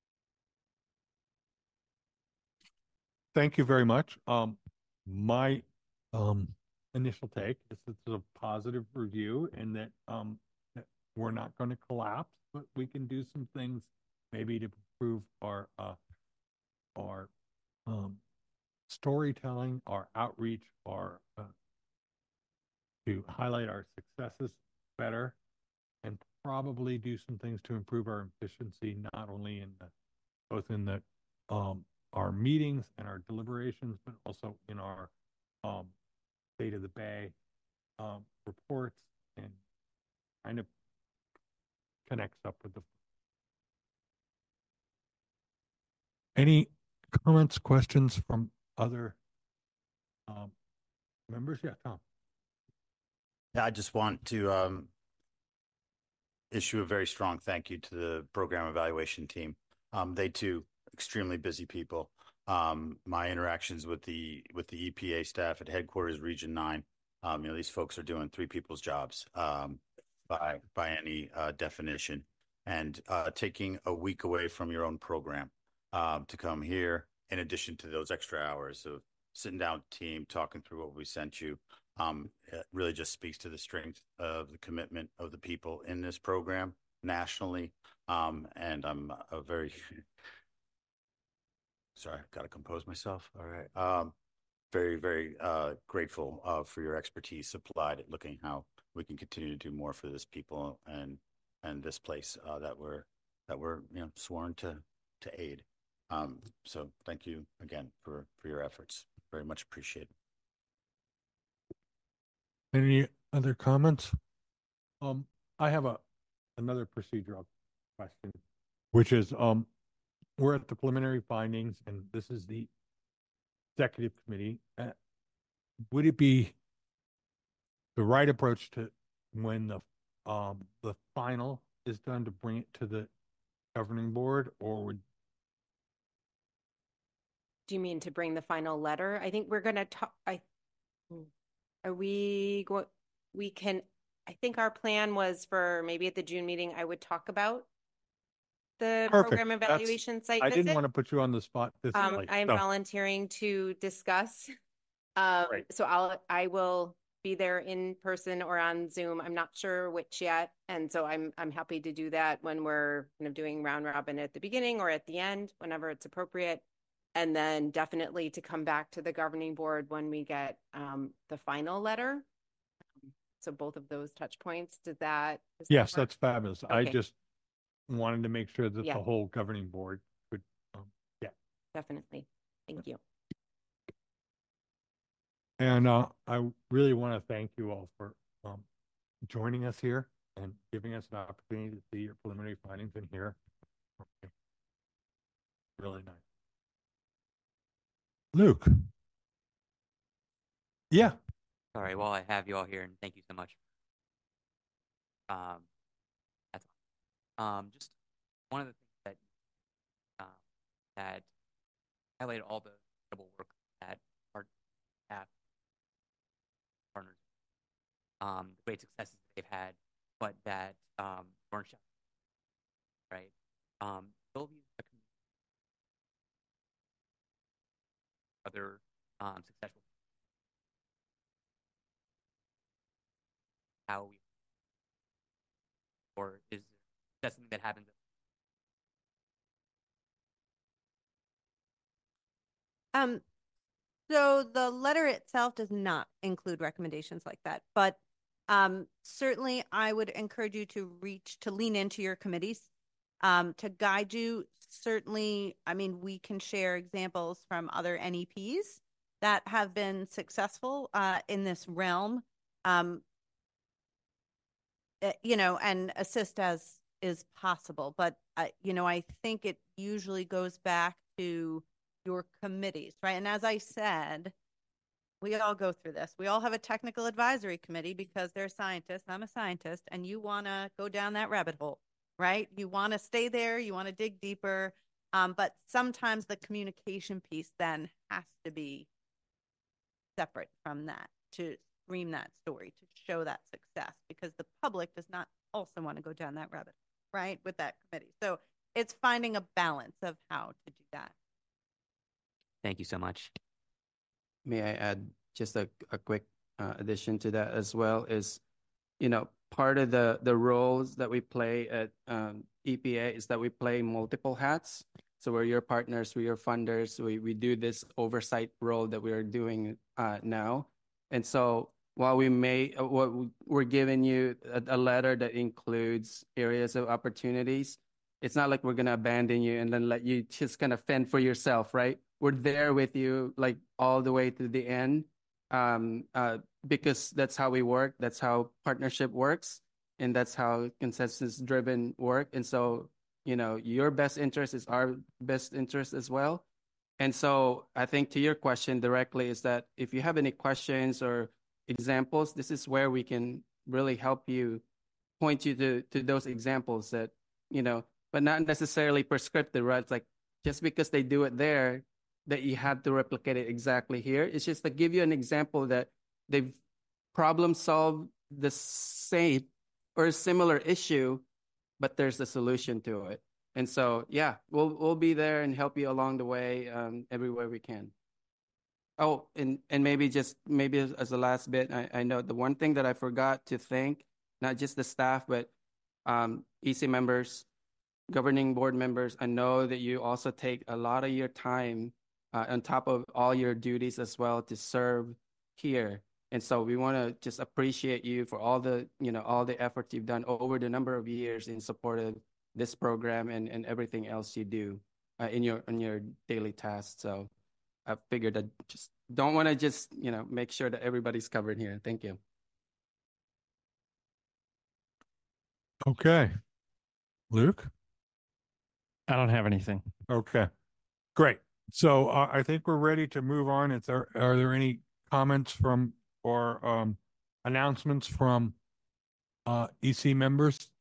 Thank you very much. Um, my um, initial take is it's a positive review and that um, that we're not going to collapse, but we can do some things maybe to improve our uh, our um, storytelling, our outreach, our uh, to highlight our successes better, and probably do some things to improve our efficiency, not only in the both in the um, our meetings and our deliberations, but also in our um, State of the Bay um, reports, and kind of connects up with the. Any comments, questions from other um, members? Yeah, Tom. Yeah, I just want to um, issue a very strong thank you to the program evaluation team. Um, they too, extremely busy people. Um, my interactions with the with the E P A staff at headquarters Region Nine, um, you know, these folks are doing three people's jobs um, by by any uh, definition, and uh, taking a week away from your own program um, to come here, in addition to those extra hours of sitting down with the team, talking through what we sent you, um, it really just speaks to the strength of the commitment of the people in this program nationally, um, and I'm a very Sorry, I've got to compose myself. All right. Um, very, very uh, grateful uh, for your expertise supplied at looking how we can continue to do more for this people and and this place uh, that we're that we're you know sworn to to aid. Um, so thank you again for for your efforts. Very much appreciated. Any other comments? Um, I have a another procedural question, which is um. We're at the preliminary findings, and this is the executive committee. Uh, would it be the right approach to when the um, the final is done to bring it to the governing board, or would? Do you mean to bring the final letter? I think we're going to talk. I are we going? We can. I think our plan was for maybe at the June meeting, I would talk about the Perfect. program evaluation That's, site I visit. didn't want to put you on the spot this um, late. I am so. volunteering to discuss. Um, Right. So I'll I will be there in person or on Zoom. I'm not sure which yet, and so I'm I'm happy to do that when we're kind of doing round robin at the beginning or at the end, whenever it's appropriate, and then definitely to come back to the governing board when we get um, the final letter. So both of those touch points. Does that? Does that Yes, work? that's fabulous. I Okay. just wanted to make sure that Yeah. the whole governing board could. Um, yeah. Definitely. Thank you. And uh, I really want to thank you all for um, joining us here and giving us an opportunity to see your preliminary findings in here. Okay. Really nice. Luke. Yeah. All right. Well, I have you all here, and thank you so much. Um, that's um, just one of the things that um, that highlighted all the incredible work that our staff partners, um, the great successes they've had, but that um, weren't shown, right? Um, Sylvia, other um, successful, how we, or is that something that happens? Um, so the letter itself does not include recommendations like that, but um, certainly I would encourage you to reach, to lean into your committees um, to guide you. Certainly, I mean, we can share examples from other N E Ps that have been successful uh, in this realm, um, uh, you know, and assist as is possible. But, uh, you know, I think it usually goes back to your committees, right? And as I said, We all go through this. We all have a technical advisory committee because they're scientists. I'm a scientist, and you want to go down that rabbit hole, right? You want to stay there. You want to dig deeper. Um, but sometimes the communication piece then has to be separate from that to scream that story, to show that success, because the public does not also want to go down that rabbit hole, right, with that committee. So it's finding a balance of how to do that. Thank you so much. May I add just a, a quick uh, addition to that as well is, you know, part of the, the roles that we play at um, E P A is that we play multiple hats. So we're your partners, we're your funders. We, we do this oversight role that we are doing uh, now. And so while we may, uh, what we're giving you a, a letter that includes areas of opportunities, it's not like we're going to abandon you and then let you just kind of fend for yourself, right? We're there with you like all the way to the end um, uh, because that's how we work. That's how partnership works. And that's how consensus-driven work. And so, you know, your best interest is our best interest as well. And so I think to your question directly is that if you have any questions or examples, this is where we can really help you, point you to, to those examples that, you know, but not necessarily prescriptive, right? It's like just because they do it there, that you have to replicate it exactly here. It's just to give you an example that they've problem solved the same or a similar issue, but there's a solution to it. And so, yeah, we'll we'll be there and help you along the way, um, everywhere we can. Oh, and and maybe just maybe as, as the last bit, I, I know the one thing that I forgot to thank, not just the staff, but um, E C members, governing board members. I know that you also take a lot of your time uh, on top of all your duties as well to serve here. And so we want to just appreciate you for all the, you know, all the efforts you've done over the number of years in support of this program and, and everything else you do uh, in your in your daily tasks. So I figured I just don't want to just, you know, make sure that everybody's covered here. Thank you. Okay. Luke? I don't have anything. Okay. Great. So uh, I think we're ready to move on. Is there, are there any comments from or um, announcements from uh, E C members?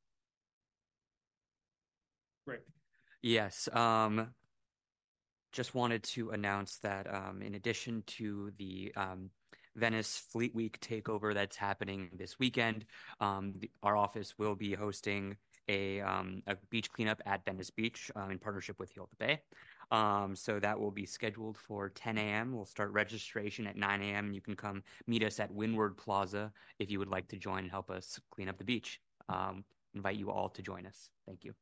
Great. Yes. Um, just wanted to announce that um, in addition to the um, Venice Fleet Week takeover that's happening this weekend, um, the, our office will be hosting a, um, a beach cleanup at Venice Beach um, in partnership with Heal the Bay. Um, so that will be scheduled for ten a.m. We'll start registration at nine a.m. and you can come meet us at Windward Plaza if you would like to join and help us clean up the beach. Um, invite you all to join us. Thank you.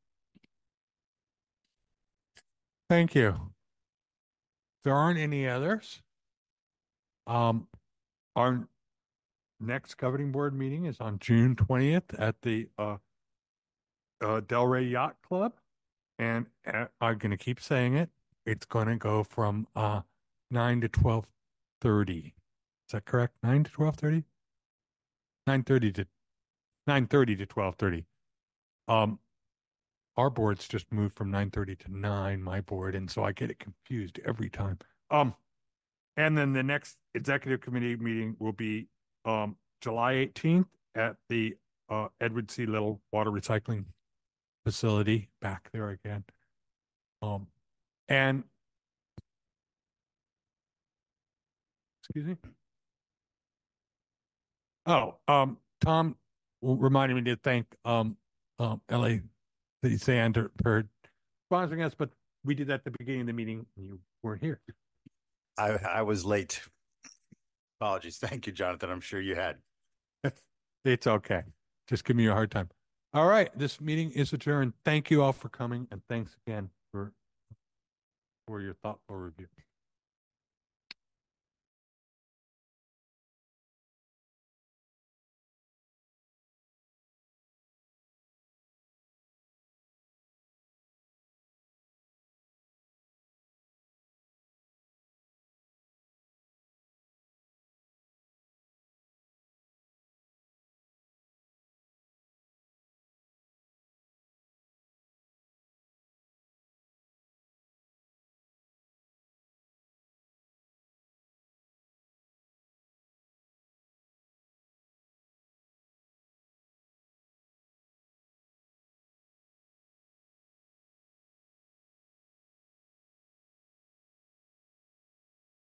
Thank you. If there aren't any others, um, our next governing board meeting is on June twentieth at the uh, uh, Delray Yacht Club. And uh, I'm going to keep saying it. It's going to go from uh, nine to twelve thirty. Is that correct? nine to twelve thirty? nine thirty to nine thirty to twelve thirty. Um, our board's just moved from nine thirty to nine, my board, and so I get it confused every time. Um, and then the next executive committee meeting will be um, July eighteenth at the uh, Edward C. Little Water Recycling Facility, back there again. Um, and excuse me. Oh, um, Tom reminded me to thank um, um, L A City Sand for sponsoring us, but we did that at the beginning of the meeting and you weren't here. I I was late. Apologies. Thank you, Jonathan. I'm sure you had. It's okay. Just give me a hard time. All right. This meeting is adjourned. Thank you all for coming, and thanks again for for your thoughtful review.